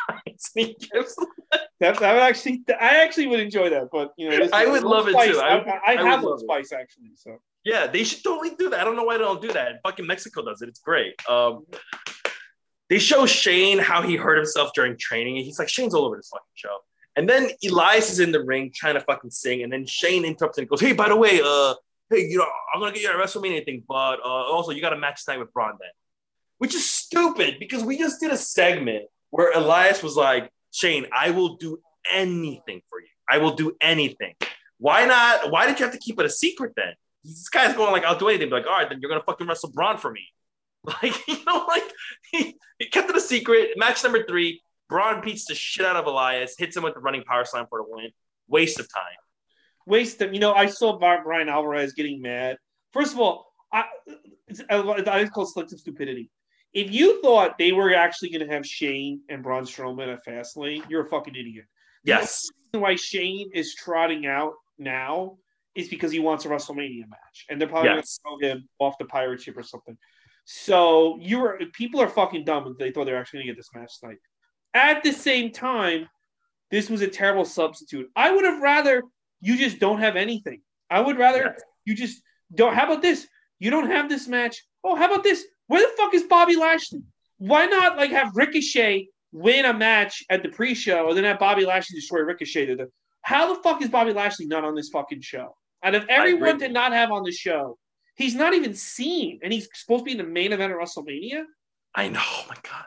that would actually, I actually would enjoy that. But you know, I would love Spice, it too. I have Old Spice actually. So yeah, they should totally do that. I don't know why they don't do that. Fucking Mexico does it. It's great. They show Shane how he hurt himself during training, and he's like, Shane's all over this fucking show. And then Elias is in the ring trying to fucking sing, and then Shane interrupts and goes, "Hey, by the way, hey, you know, I'm gonna get you a WrestleMania thing, but also you got a match tonight with Braun then," which is stupid because we just did a segment where Elias was like, "Shane, I will do anything for you. I will do anything. Why not? Why did you have to keep it a secret then?" This guy's going like, "I'll do anything." Like, all right, then you're gonna fucking wrestle Braun for me. Like, you know, like he kept it a secret. Match number 3. Braun beats the shit out of Elias, hits him with the running power slam for the win. Waste of time. You know, I saw Brian Alvarez getting mad. First of all, I call it selective stupidity. If you thought they were actually going to have Shane and Braun Strowman at Fastlane, you're a fucking idiot. Yes. The reason why Shane is trotting out now is because he wants a WrestleMania match, and they're probably going to throw him off the pirate ship or something. So people are fucking dumb if they thought they were actually going to get this match tonight. At the same time, this was a terrible substitute. I would have rather you just don't have anything. I would rather you just don't. How about this? You don't have this match. Oh, how about this? Where the fuck is Bobby Lashley? Why not like have Ricochet win a match at the pre-show and then have Bobby Lashley destroy Ricochet? How the fuck is Bobby Lashley not on this fucking show? Out of everyone to not have on the show, he's not even seen, and he's supposed to be in the main event of WrestleMania. I know. Oh my god.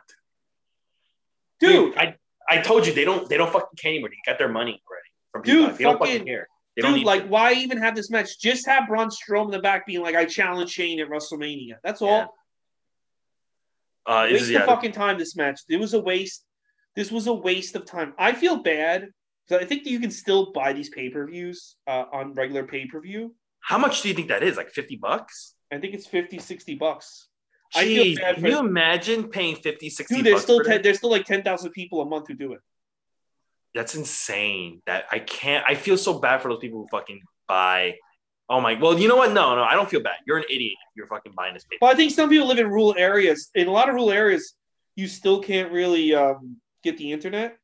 Dude, I told you they don't fucking care anymore. They got their money already from people. They don't fucking care. Why even have this match? Just have Braun Strowman in the back being like, I challenge Shane at WrestleMania. That's all. Waste of fucking time, this match. It was a waste. This was a waste of time. I feel bad because I think that you can still buy these pay-per-views on regular pay-per-view. How much do you think that is? Like $50? I think it's $50-$60. Jeez, can you imagine paying $50-$60? Dude, there's still like 10,000 people a month who do it. That's insane. That I can't. I feel so bad for those people who fucking buy. Oh my. Well, you know what? No, I don't feel bad. You're an idiot if you're fucking buying this paper. Well, I think some people live in rural areas. In a lot of rural areas, you still can't really get the internet,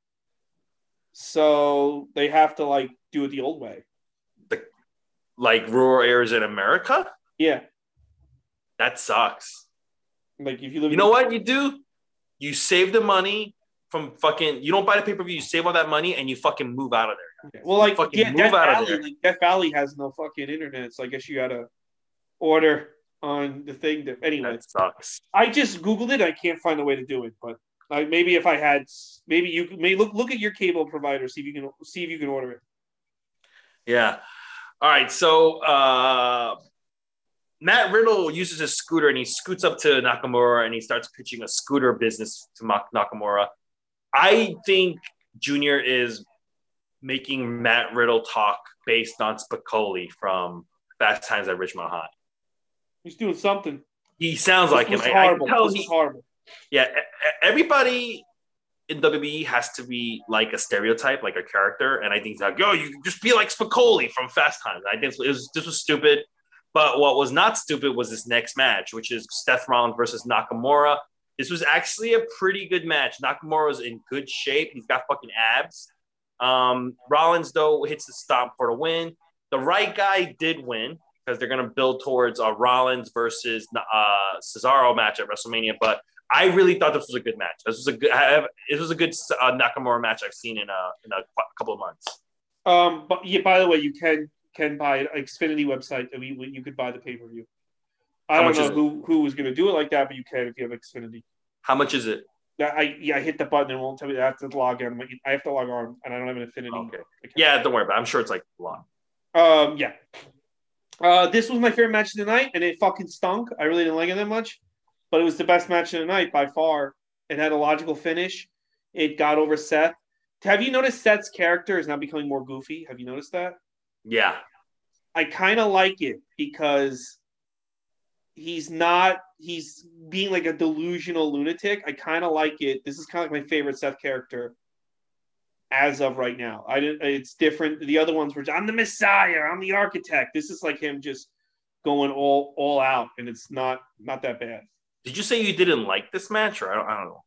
so they have to like do it the old way. Like rural areas in America? Yeah. That sucks. Like if you live, you know what you do? You save the money from fucking. You don't buy the pay-per-view. You save all that money and you fucking move out of there. Yeah. Well, like Death Valley, like Death Valley has no fucking internet, so I guess you gotta order on the thing. Anyway, that sucks. I just googled it. I can't find a way to do it, but maybe if I had, maybe you may look at your cable provider, see if you can order it. Yeah. All right. So. Matt Riddle uses his scooter and he scoots up to Nakamura and he starts pitching a scooter business to Nakamura. I think Junior is making Matt Riddle talk based on Spicoli from Fast Times at Ridgemont High. He's doing something. He sounds like him. Horrible. This is horrible. Yeah, everybody in WWE has to be like a stereotype, like a character, and I think he's like, yo, you just be like Spicoli from Fast Times. I think this was stupid. But what was not stupid was this next match, which is Seth Rollins versus Nakamura This was actually a pretty good match. Nakamura's in good shape. He's got fucking abs. Rollins, though, hits the stomp for the win. The right guy did win because they're going to build towards a Rollins versus Cesaro match at WrestleMania. But I really thought this was a good match. This was a good Nakamura match I've seen in a couple of months. But yeah, by the way, you can buy an Xfinity website. You could buy the pay-per-view. I don't know who was going to do it like that, but you can if you have Xfinity. How much is it? I hit the button and it won't tell me. I have to log in. I have to log on, and I don't have an Affinity. Okay. Yeah, don't worry about it. I'm sure it's like a lot. Yeah. This was my favorite match of the night, and it fucking stunk. I really didn't like it that much, but it was the best match of the night by far. It had a logical finish. It got over Seth. Have you noticed Seth's character is now becoming more goofy? Have you noticed that? Yeah. I kind of like it because he's being like a delusional lunatic. I kind of like it. This is kind of like my favorite Seth character as of right now. It's different. The other ones were, I'm the Messiah, I'm the architect. This is like him just going all out, and it's not that bad. Did you say you didn't like this match, or I don't know?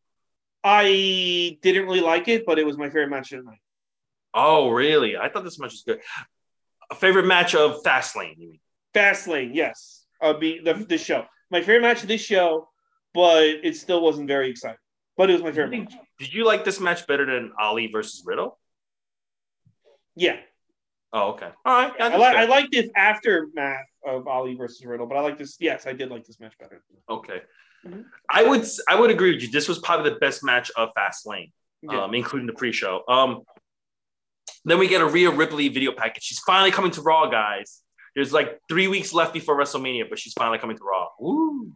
I didn't really like it, but it was my favorite match of the night. Oh, really? I thought this match was good. A favorite match of Fastlane, you mean? Fastlane, yes. The show. My favorite match of this show, but it still wasn't very exciting. But it was my favorite match. Did you like this match better than Ali versus Riddle? Yeah. Oh, okay. All right. I like this aftermath of Ali versus Riddle, but I like this. Yes, I did like this match better. Okay. Mm-hmm. I would agree with you. This was probably the best match of Fastlane, including the pre-show. Then we get a Rhea Ripley video package. She's finally coming to Raw, guys. There's like 3 weeks left before WrestleMania, but she's finally coming to Raw. Woo!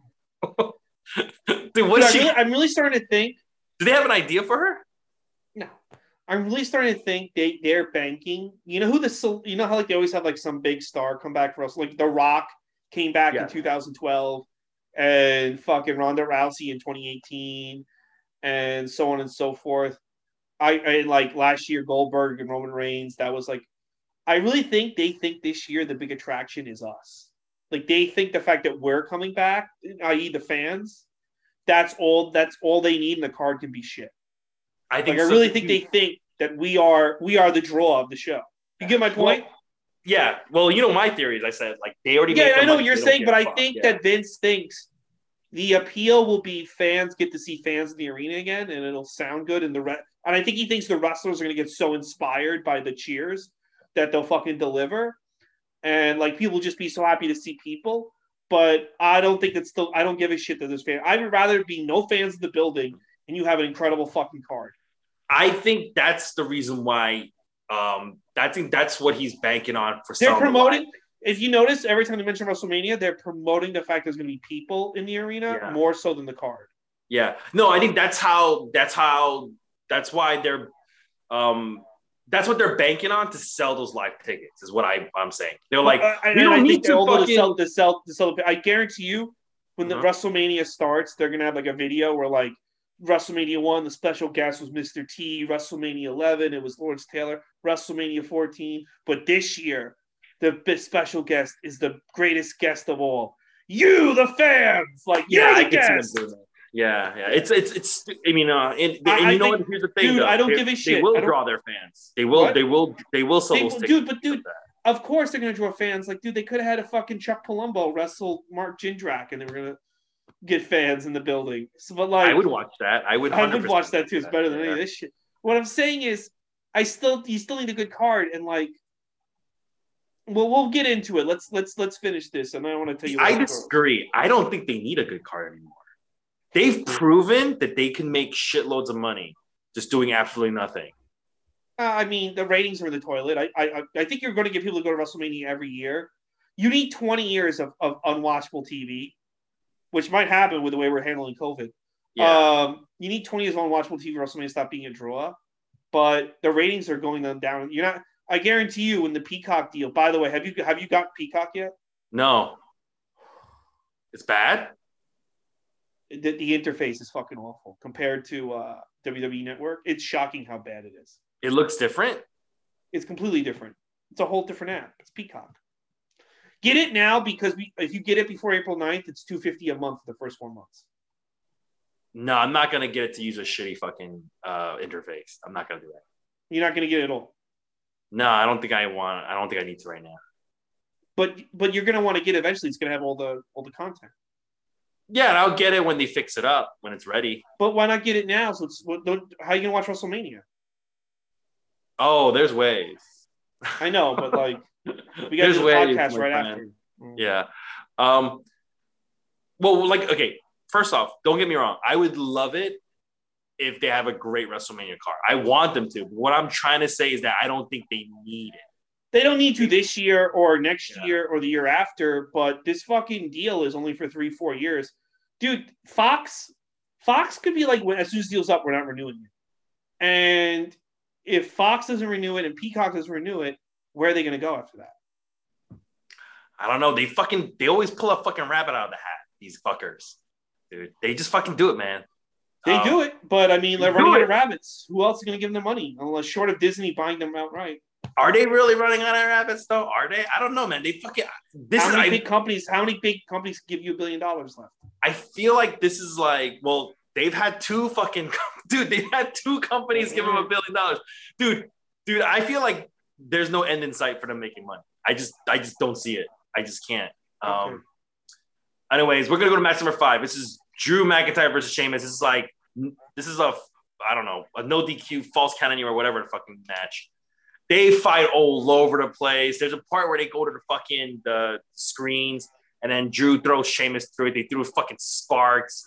Dude, I'm really starting to think. Do they have an idea for her? No. I'm really starting to think they're banking. You know how like they always have like some big star come back for us. Like The Rock came back in 2012, and fucking Ronda Rousey in 2018, and so on and so forth. I like last year Goldberg and Roman Reigns. That was like, I really think they think this year the big attraction is us. Like they think the fact that we're coming back, i.e. the fans, that's all they need, and the card can be shit. I really think they think that we are the draw of the show. You get my point? Well, yeah. Well, you know my theory, as I said, like they already. Yeah, I know what you're saying, but I think that Vince thinks the appeal will be fans get to see fans in the arena again, and it'll sound good. And I think he thinks the wrestlers are going to get so inspired by the cheers that they'll fucking deliver, and like people just be so happy to see people. But I don't think I don't give a shit that there's fans. I would rather be no fans in the building and you have an incredible fucking card. I think that's the reason why. I think that's what he's banking on for. They're promoting. If you notice, every time they mention WrestleMania, they're promoting the fact there's going to be people in the arena more so than the card. Yeah, no, I think that's why they're. That's what they're banking on to sell those live tickets. Is what I'm saying. They're like, we don't need to sell. I guarantee you, when the WrestleMania starts, they're gonna have like a video where like WrestleMania 1, the special guest was Mr. T. WrestleMania 11, it was Lawrence Taylor. WrestleMania 14, but this year, the special guest is the greatest guest of all. You, the fans, like you're the guest. Yeah. It's. I mean, and you know what? Here's the thing, dude. I don't give a shit. They will draw their fans. They will. What? They will sell those tickets. Dude. Of course they're gonna draw fans. Like, dude, they could have had a fucking Chuck Palumbo wrestle Mark Jindrak, and they were gonna get fans in the building. So, but like, I would watch that. I would watch that too. It's better than any of this shit. What I'm saying is, you still need a good card, and like, well, we'll get into it. Let's finish this, and I want to tell you. I disagree. I don't think they need a good card anymore. They've proven that they can make shitloads of money just doing absolutely nothing. I mean, the ratings are in the toilet. I think you're going to get people to go to WrestleMania every year. You need 20 years of unwatchable TV, which might happen with the way we're handling COVID. Yeah. You need 20 years of unwatchable TV for WrestleMania to stop being a draw. But the ratings are going down. You're not. I guarantee you, when the Peacock deal. By the way, have you got Peacock yet? No. It's bad. The interface is fucking awful compared to WWE Network. It's shocking how bad it is. It looks different. It's completely different. It's a whole different app. It's Peacock. Get it now because if you get it before April 9th, it's $250 a month for the first 4 months. No, I'm not gonna get it to use a shitty fucking interface. I'm not gonna do that. You're not gonna get it at all. No, I don't think I want. I don't think I need to right now. But you're gonna want to get it eventually. It's gonna have all the content. Yeah, and I'll get it when they fix it up when it's ready. But why not get it now? So how are you gonna watch WrestleMania? Oh, there's ways. I know, but like we got to do the podcast right after. Yeah. Well, like, okay. First off, don't get me wrong. I would love it if they have a great WrestleMania card. I want them to. But what I'm trying to say is that I don't think they need it. They don't need to this year or next year or the year after, but this fucking deal is only for 3-4 years. Dude, Fox could be like, as soon as the deal's up, we're not renewing it. And if Fox doesn't renew it and Peacock doesn't renew it, where are they going to go after that? I don't know. They always pull a fucking rabbit out of the hat, these fuckers. Dude, they just fucking do it, man. They do it, but I mean, they're running out of rabbits. Who else is going to give them the money? Unless short of Disney buying them outright. Are they really running out of rabbits, though? Are they? I don't know, man. They fucking. How many big companies give you $1 billion left? I feel like this is like, well, they've had two fucking. Dude, they've had two companies give them $1 billion. Dude, I feel like there's no end in sight for them making money. I just don't see it. I just can't. Okay. Anyways, we're gonna go to match number 5. This is Drew McIntyre versus Sheamus. This is a I don't know, a no DQ, false count anywhere, whatever the fucking match. They fight all over the place. There's a part where they go to the screens, and then Drew throws Sheamus through it. They threw fucking sparks.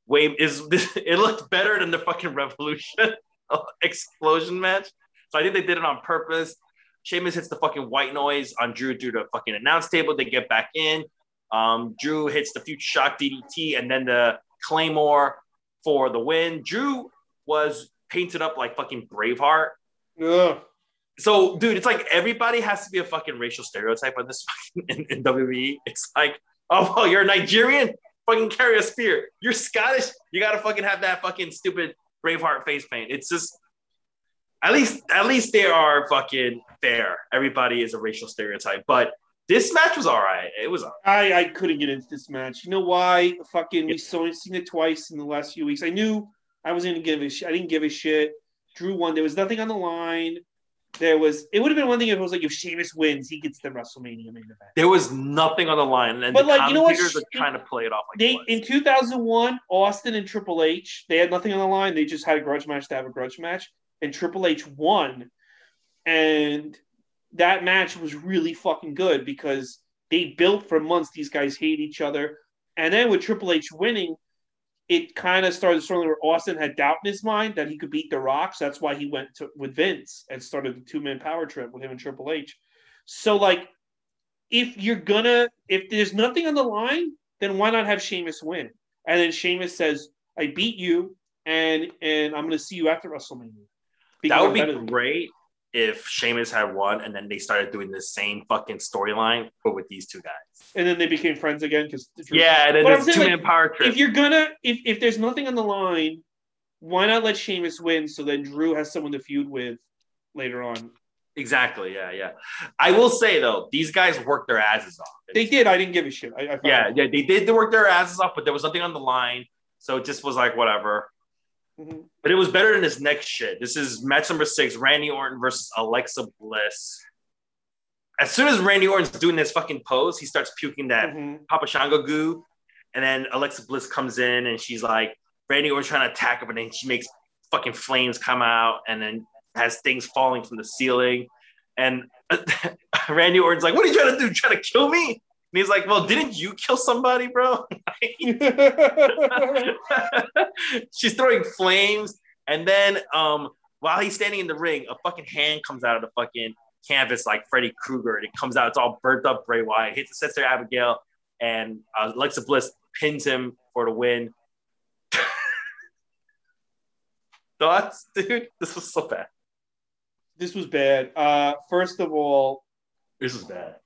It looked better than the fucking Revolution explosion match. So I think they did it on purpose. Sheamus hits the fucking white noise on Drew through the fucking announce table. They get back in. Drew hits the Future Shock DDT and then the Claymore for the win. Drew was painted up like fucking Braveheart. Ugh. So, dude, it's like everybody has to be a fucking racial stereotype on this in WWE. It's like, oh, well, you're a Nigerian? Fucking carry a spear. You're Scottish? You gotta fucking have that fucking stupid Braveheart face paint. It's just, at least they are fucking fair. Everybody is a racial stereotype. But this match was all right. It was all right. I couldn't get into this match. You know why? We've seen it twice in the last few weeks. I knew I wasn't going to give a shit. I didn't give a shit. Drew won. There was nothing on the line. It would have been one thing if it was like, if Sheamus wins, he gets the WrestleMania main event. There was nothing on the line. And but, like, you know what? Are trying to play it off like in 2001, Austin and Triple H, they had nothing on the line. They just had a grudge match to have a grudge match. And Triple H won. And that match was really fucking good because they built for months. These guys hate each other. And then with Triple H winning, it kind of started where Austin had doubt in his mind that he could beat The Rock. So that's why he went with Vince and started the 2-man power trip with him and Triple H. So, like, if there's nothing on the line, then why not have Sheamus win? And then Sheamus says, I beat you, and I'm going to see you after WrestleMania. That would be great if Sheamus had won and then they started doing the same fucking storyline, but with these two guys. And then they became friends again. Yeah, and then it's 2-man power trip. If you're gonna, if there's nothing on the line, why not let Sheamus win so then Drew has someone to feud with later on? Exactly, yeah. I will say, though, these guys worked their asses off. They did. I didn't give a shit. They did work their asses off, but there was nothing on the line. So it just was like, whatever. Mm-hmm. But it was better than this next shit. This is match number 6, Randy Orton versus Alexa Bliss. As soon as Randy Orton's doing this fucking pose, he starts puking that Papa Shango goo. And then Alexa Bliss comes in and she's like, Randy Orton's trying to attack her, but then she makes fucking flames come out and then has things falling from the ceiling. And Randy Orton's like, what are you trying to do? Trying to kill me? And he's like, well, didn't you kill somebody, bro? She's throwing flames. And then while he's standing in the ring, a fucking hand comes out of the fucking canvas like Freddy Krueger. And it comes out. It's all burnt up Bray Wyatt. Hits the Sister Abigail. And Alexa Bliss pins him for the win. Thoughts, dude? This was so bad. This was bad. First of all, this was bad.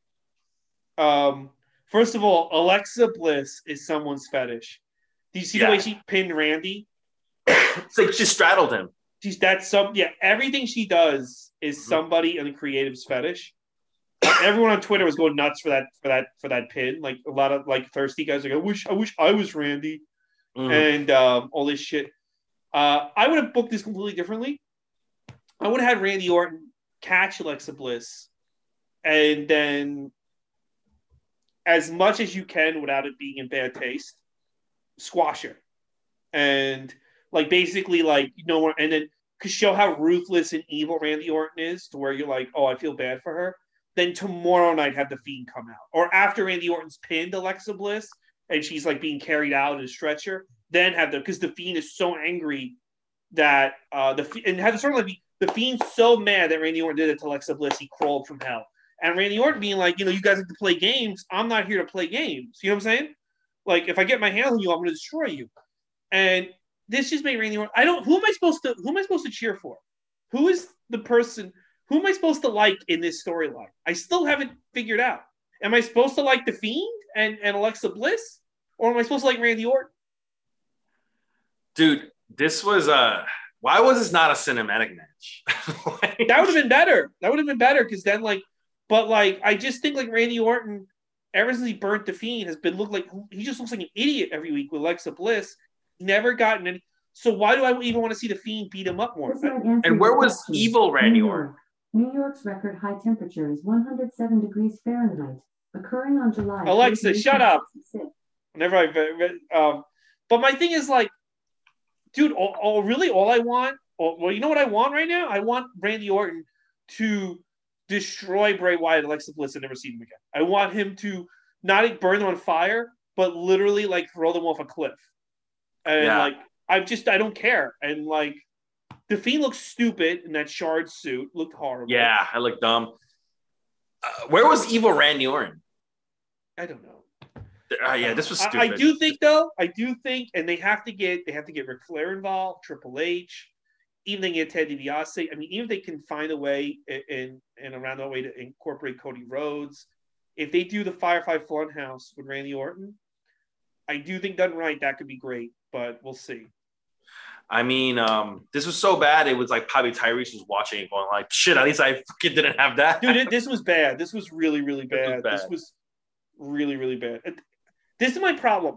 First of all, Alexa Bliss is someone's fetish. Do you see the way she pinned Randy? It's like she straddled him. Everything she does is somebody in the creative's fetish. Everyone on Twitter was going nuts for that pin. Like a lot of like thirsty guys like, I wish I was Randy. and all this shit. I would have booked this completely differently. I would have had Randy Orton catch Alexa Bliss, and then, as much as you can without it being in bad taste, squash her, and like basically like and then to show how ruthless and evil Randy Orton is, to where you're like, oh, I feel bad for her. Then tomorrow night have the Fiend come out, or after Randy Orton's pinned Alexa Bliss and she's like being carried out in a stretcher, then have because the Fiend is so angry that and have the sort of like the Fiend's so mad that Randy Orton did it to Alexa Bliss, he crawled from hell. And Randy Orton being like, you guys like to play games. I'm not here to play games. You know what I'm saying? Like, if I get my hands on you, I'm going to destroy you. And this just made Randy Orton. Who am I supposed to cheer for? Who is the person? Who am I supposed to like in this storyline? I still haven't figured out. Am I supposed to like the Fiend and Alexa Bliss, or am I supposed to like Randy Orton? Dude, this was why was this not a cinematic match? That would have been better. That would have been better because then but I just think like Randy Orton, ever since he burnt the Fiend, has been he just looks like an idiot every week with Alexa Bliss. Never gotten any. So why do I even want to see the Fiend beat him up more? And where was evil Randy Orton? New York's record high temperature is 107 degrees Fahrenheit, occurring on July. Alexa, shut up. Whenever but my thing is like, dude, really all I want, well, you know what I want right now? I want Randy Orton to destroy Bray Wyatt and Alexa Bliss and never see them again. I want him to not burn them on fire, but literally like throw them off a cliff. And I don't care. And like, the Fiend looks stupid in that shard suit. Looked horrible. Yeah, I looked dumb. Where was evil Randy Orton? I don't know. Yeah, this was stupid. I do think, and they have to get Ric Flair involved, Triple H, even they get Ted DiBiase. I mean, even if they can find a way and around that way to incorporate Cody Rhodes, if they do the Firefly Funhouse with Randy Orton, I do think done right that could be great, but we'll see. I mean, this was so bad. It was like probably Tyrese was watching it going like, shit, at least I fucking didn't have that. Dude, this was bad. This was really, really bad. This was really, really bad. This is my problem.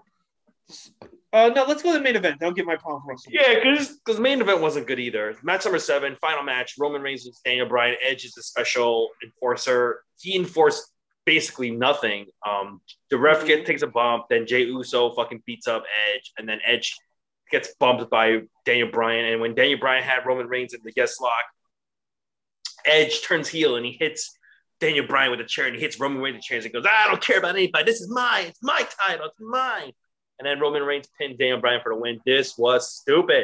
No, let's go to the main event. I'll give my problem for us. Yeah, because the main event wasn't good either. Match number 7, final match. Roman Reigns and Daniel Bryan. Edge is the special enforcer. He enforced basically nothing. The ref takes a bump. Then Jey Uso fucking beats up Edge. And then Edge gets bumped by Daniel Bryan. And when Daniel Bryan had Roman Reigns in the guest lock, Edge turns heel and he hits Daniel Bryan with a chair and he hits Roman Reigns with the chair and goes, I don't care about anybody. This is mine. It's my title. It's mine. And then Roman Reigns pinned Daniel Bryan for the win. This was stupid.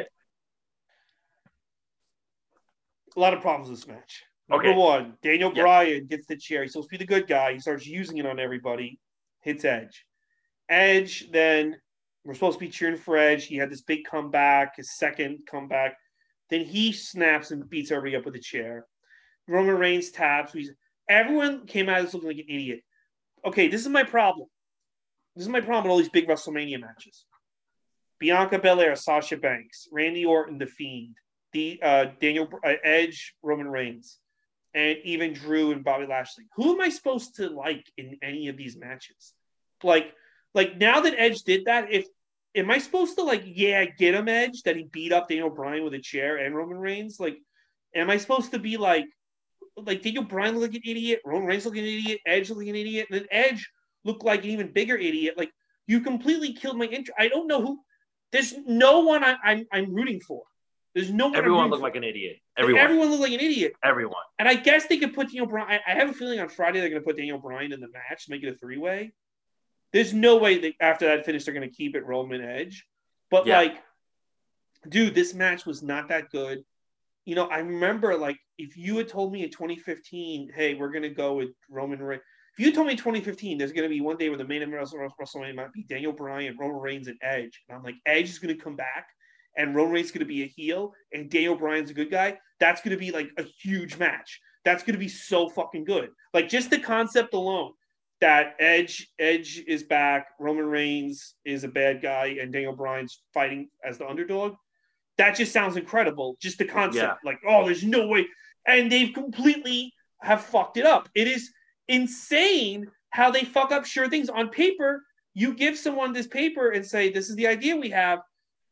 A lot of problems with this match. Number one, Daniel Bryan gets the chair. He's supposed to be the good guy. He starts using it on everybody. Hits Edge. Edge, then we're supposed to be cheering for Edge. He had this big comeback, his second comeback. Then he snaps and beats everybody up with a chair. Roman Reigns taps. Everyone came out of this looking like an idiot. Okay, this is my problem. This is my problem with all these big WrestleMania matches. Bianca Belair, Sasha Banks, Randy Orton, The Fiend, Edge, Roman Reigns, and even Drew and Bobby Lashley. Who am I supposed to like in any of these matches? Like now that Edge did that, am I supposed to get him Edge that he beat up Daniel Bryan with a chair and Roman Reigns? Like, am I supposed to be like Daniel Bryan look like an idiot, Roman Reigns look like an idiot, Edge look like an idiot, and then Edge look like an even bigger idiot? Like, you completely killed my interest. I don't know who. There's no one I'm rooting for. There's no one. Everyone looked like an idiot. Everyone looked like an idiot. Everyone. And I guess they could put Daniel Bryan. I have a feeling on Friday they're going to put Daniel Bryan in the match, make it a 3-way. There's no way that after that finish they're going to keep it Roman Edge. But dude, this match was not that good. I remember if you had told me in 2015, hey, we're going to go with Roman Reigns. If you told me in 2015 there's going to be one day where the main event of WrestleMania might be Daniel Bryan, Roman Reigns, and Edge, and I'm like, Edge is going to come back, and Roman Reigns is going to be a heel, and Daniel Bryan's a good guy, that's going to be a huge match. That's going to be so fucking good. Just the concept alone that Edge is back, Roman Reigns is a bad guy, and Daniel Bryan's fighting as the underdog. That just sounds incredible. Just the concept. Yeah. There's no way. And they've completely have fucked it up. It is insane how they fuck up sure things. On paper, you give someone this paper and say, this is the idea we have.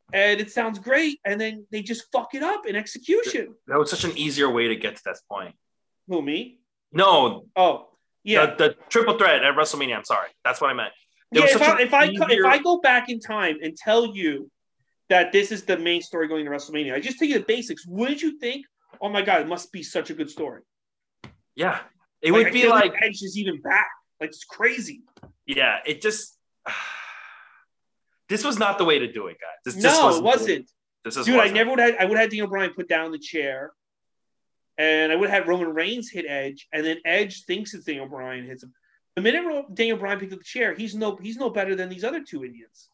and it sounds great, and then they just fuck it up in execution. That was such an easier way to get to that point. Who, me? No. Oh, yeah. The triple threat at WrestleMania. I'm sorry. That's what I meant. If I go back in time and tell you that this is the main story going to WrestleMania, I just tell you the basics. Wouldn't you think, oh my God, it must be such a good story? Yeah. It would be like Edge is even back. Like, it's crazy. Yeah, it just this was not the way to do it, guys. It wasn't. Dude, I would have had Daniel Bryan put down the chair, and I would have had Roman Reigns hit Edge, and then Edge thinks it's Daniel Bryan hits him. The minute Daniel Bryan picked up the chair, he's no better than these other two idiots.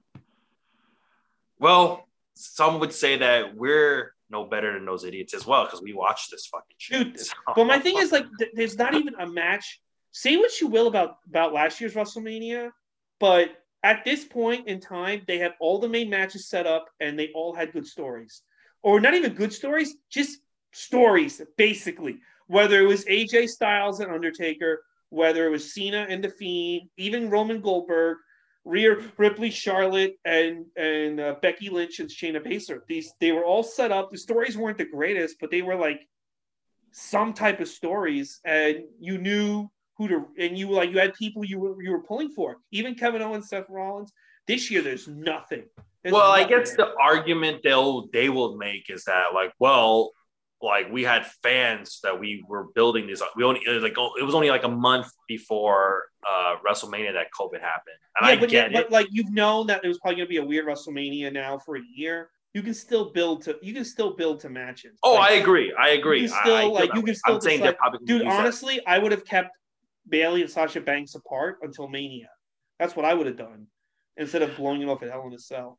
Well, some would say that we're no better than those idiots as well because we watched this fucking shit. Dude, but my thing is, like, there's not even a match. Say what you will about last year's WrestleMania, but at this point in time, they had all the main matches set up and they all had good stories. Or not even good stories, just stories, basically. Whether it was AJ Styles and Undertaker, whether it was Cena and The Fiend, even Roman Goldberg, Rhea Ripley, Charlotte, and Becky Lynch and Shayna Baszler. They were all set up. The stories weren't the greatest, but they were like some type of stories, and you knew you had people you were pulling for. Even Kevin Owens, Seth Rollins. This year, there's nothing. I guess the argument they will make is that we had fans that we were building this. It was only like a month before WrestleMania that COVID happened, and but you've known that it was probably going to be a weird WrestleMania now for a year. You can still build to matches. Oh, I agree. You can still I'm saying dude. Honestly, I would have kept Bayley and Sasha Banks apart until Mania. That's what I would have done instead of blowing it off at Hell in a Cell.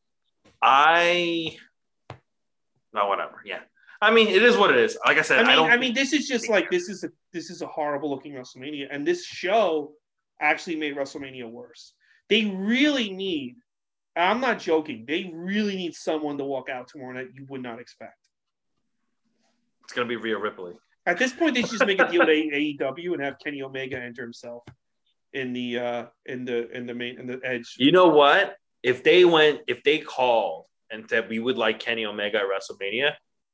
Whatever. Yeah. I mean, it is what it is. Like I said, this is just like this is a horrible looking WrestleMania, and this show actually made WrestleMania worse. They really need. I'm not joking. They really need someone to walk out tomorrow night you would not expect. It's gonna be Rhea Ripley. At this point, they should just make a deal with AEW and have Kenny Omega enter himself in the Edge. You know what? If they called and said we would like Kenny Omega at WrestleMania,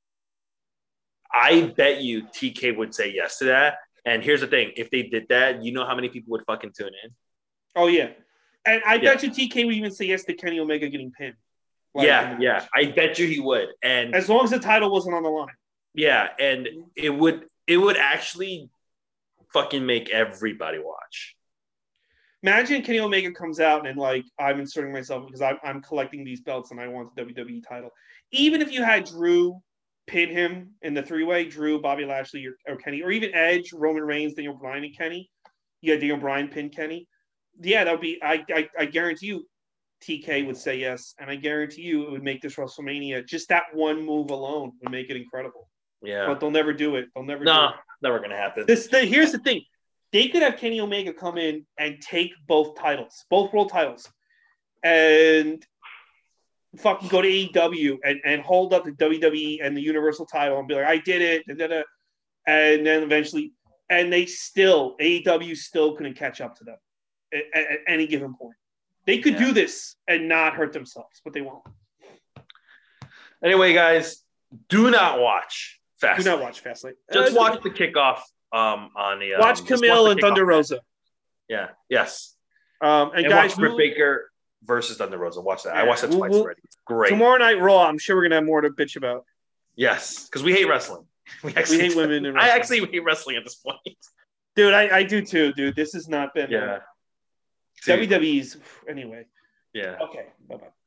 I bet you TK would say yes to that. And here's the thing: if they did that, you know how many people would fucking tune in? Oh yeah, and I bet you TK would even say yes to Kenny Omega getting pinned. I bet you he would. And as long as the title wasn't on the line. Yeah, and it would actually fucking make everybody watch. Imagine Kenny Omega comes out and like I'm inserting myself because I'm collecting these belts and I want the WWE title. Even if you had Drew pin him in the three-way, Drew, Bobby Lashley, or Kenny, or even Edge, Roman Reigns, Daniel Bryan, and Kenny. You had Daniel Bryan pin Kenny. Yeah, that would be. I guarantee you, TK would say yes, and I guarantee you it would make this WrestleMania. Just that one move alone would make it incredible. Yeah, but they'll never do it. Never gonna happen. Here's the thing: they could have Kenny Omega come in and take both world titles, and fucking go to AEW and hold up the WWE and the Universal title and be like, I did it, and then eventually, and AEW still couldn't catch up to them at any given point. They could do this and not hurt themselves, but they won't. Anyway, guys, do not watch Fastlane. Do not watch Fastlane. Just watch the kickoff on the. Watch Camille and Thunder Rosa. Yeah. Yes. And guys, watch Britt Baker versus Thunder Rosa. Watch that. I watched that twice already. It's great. Tomorrow Night Raw. I'm sure we're gonna have more to bitch about. Yes, because we hate wrestling. We hate women in wrestling. I actually hate wrestling at this point. Dude, I do too, dude. This has not been. Yeah. WWE's anyway. Yeah. Okay. Bye bye.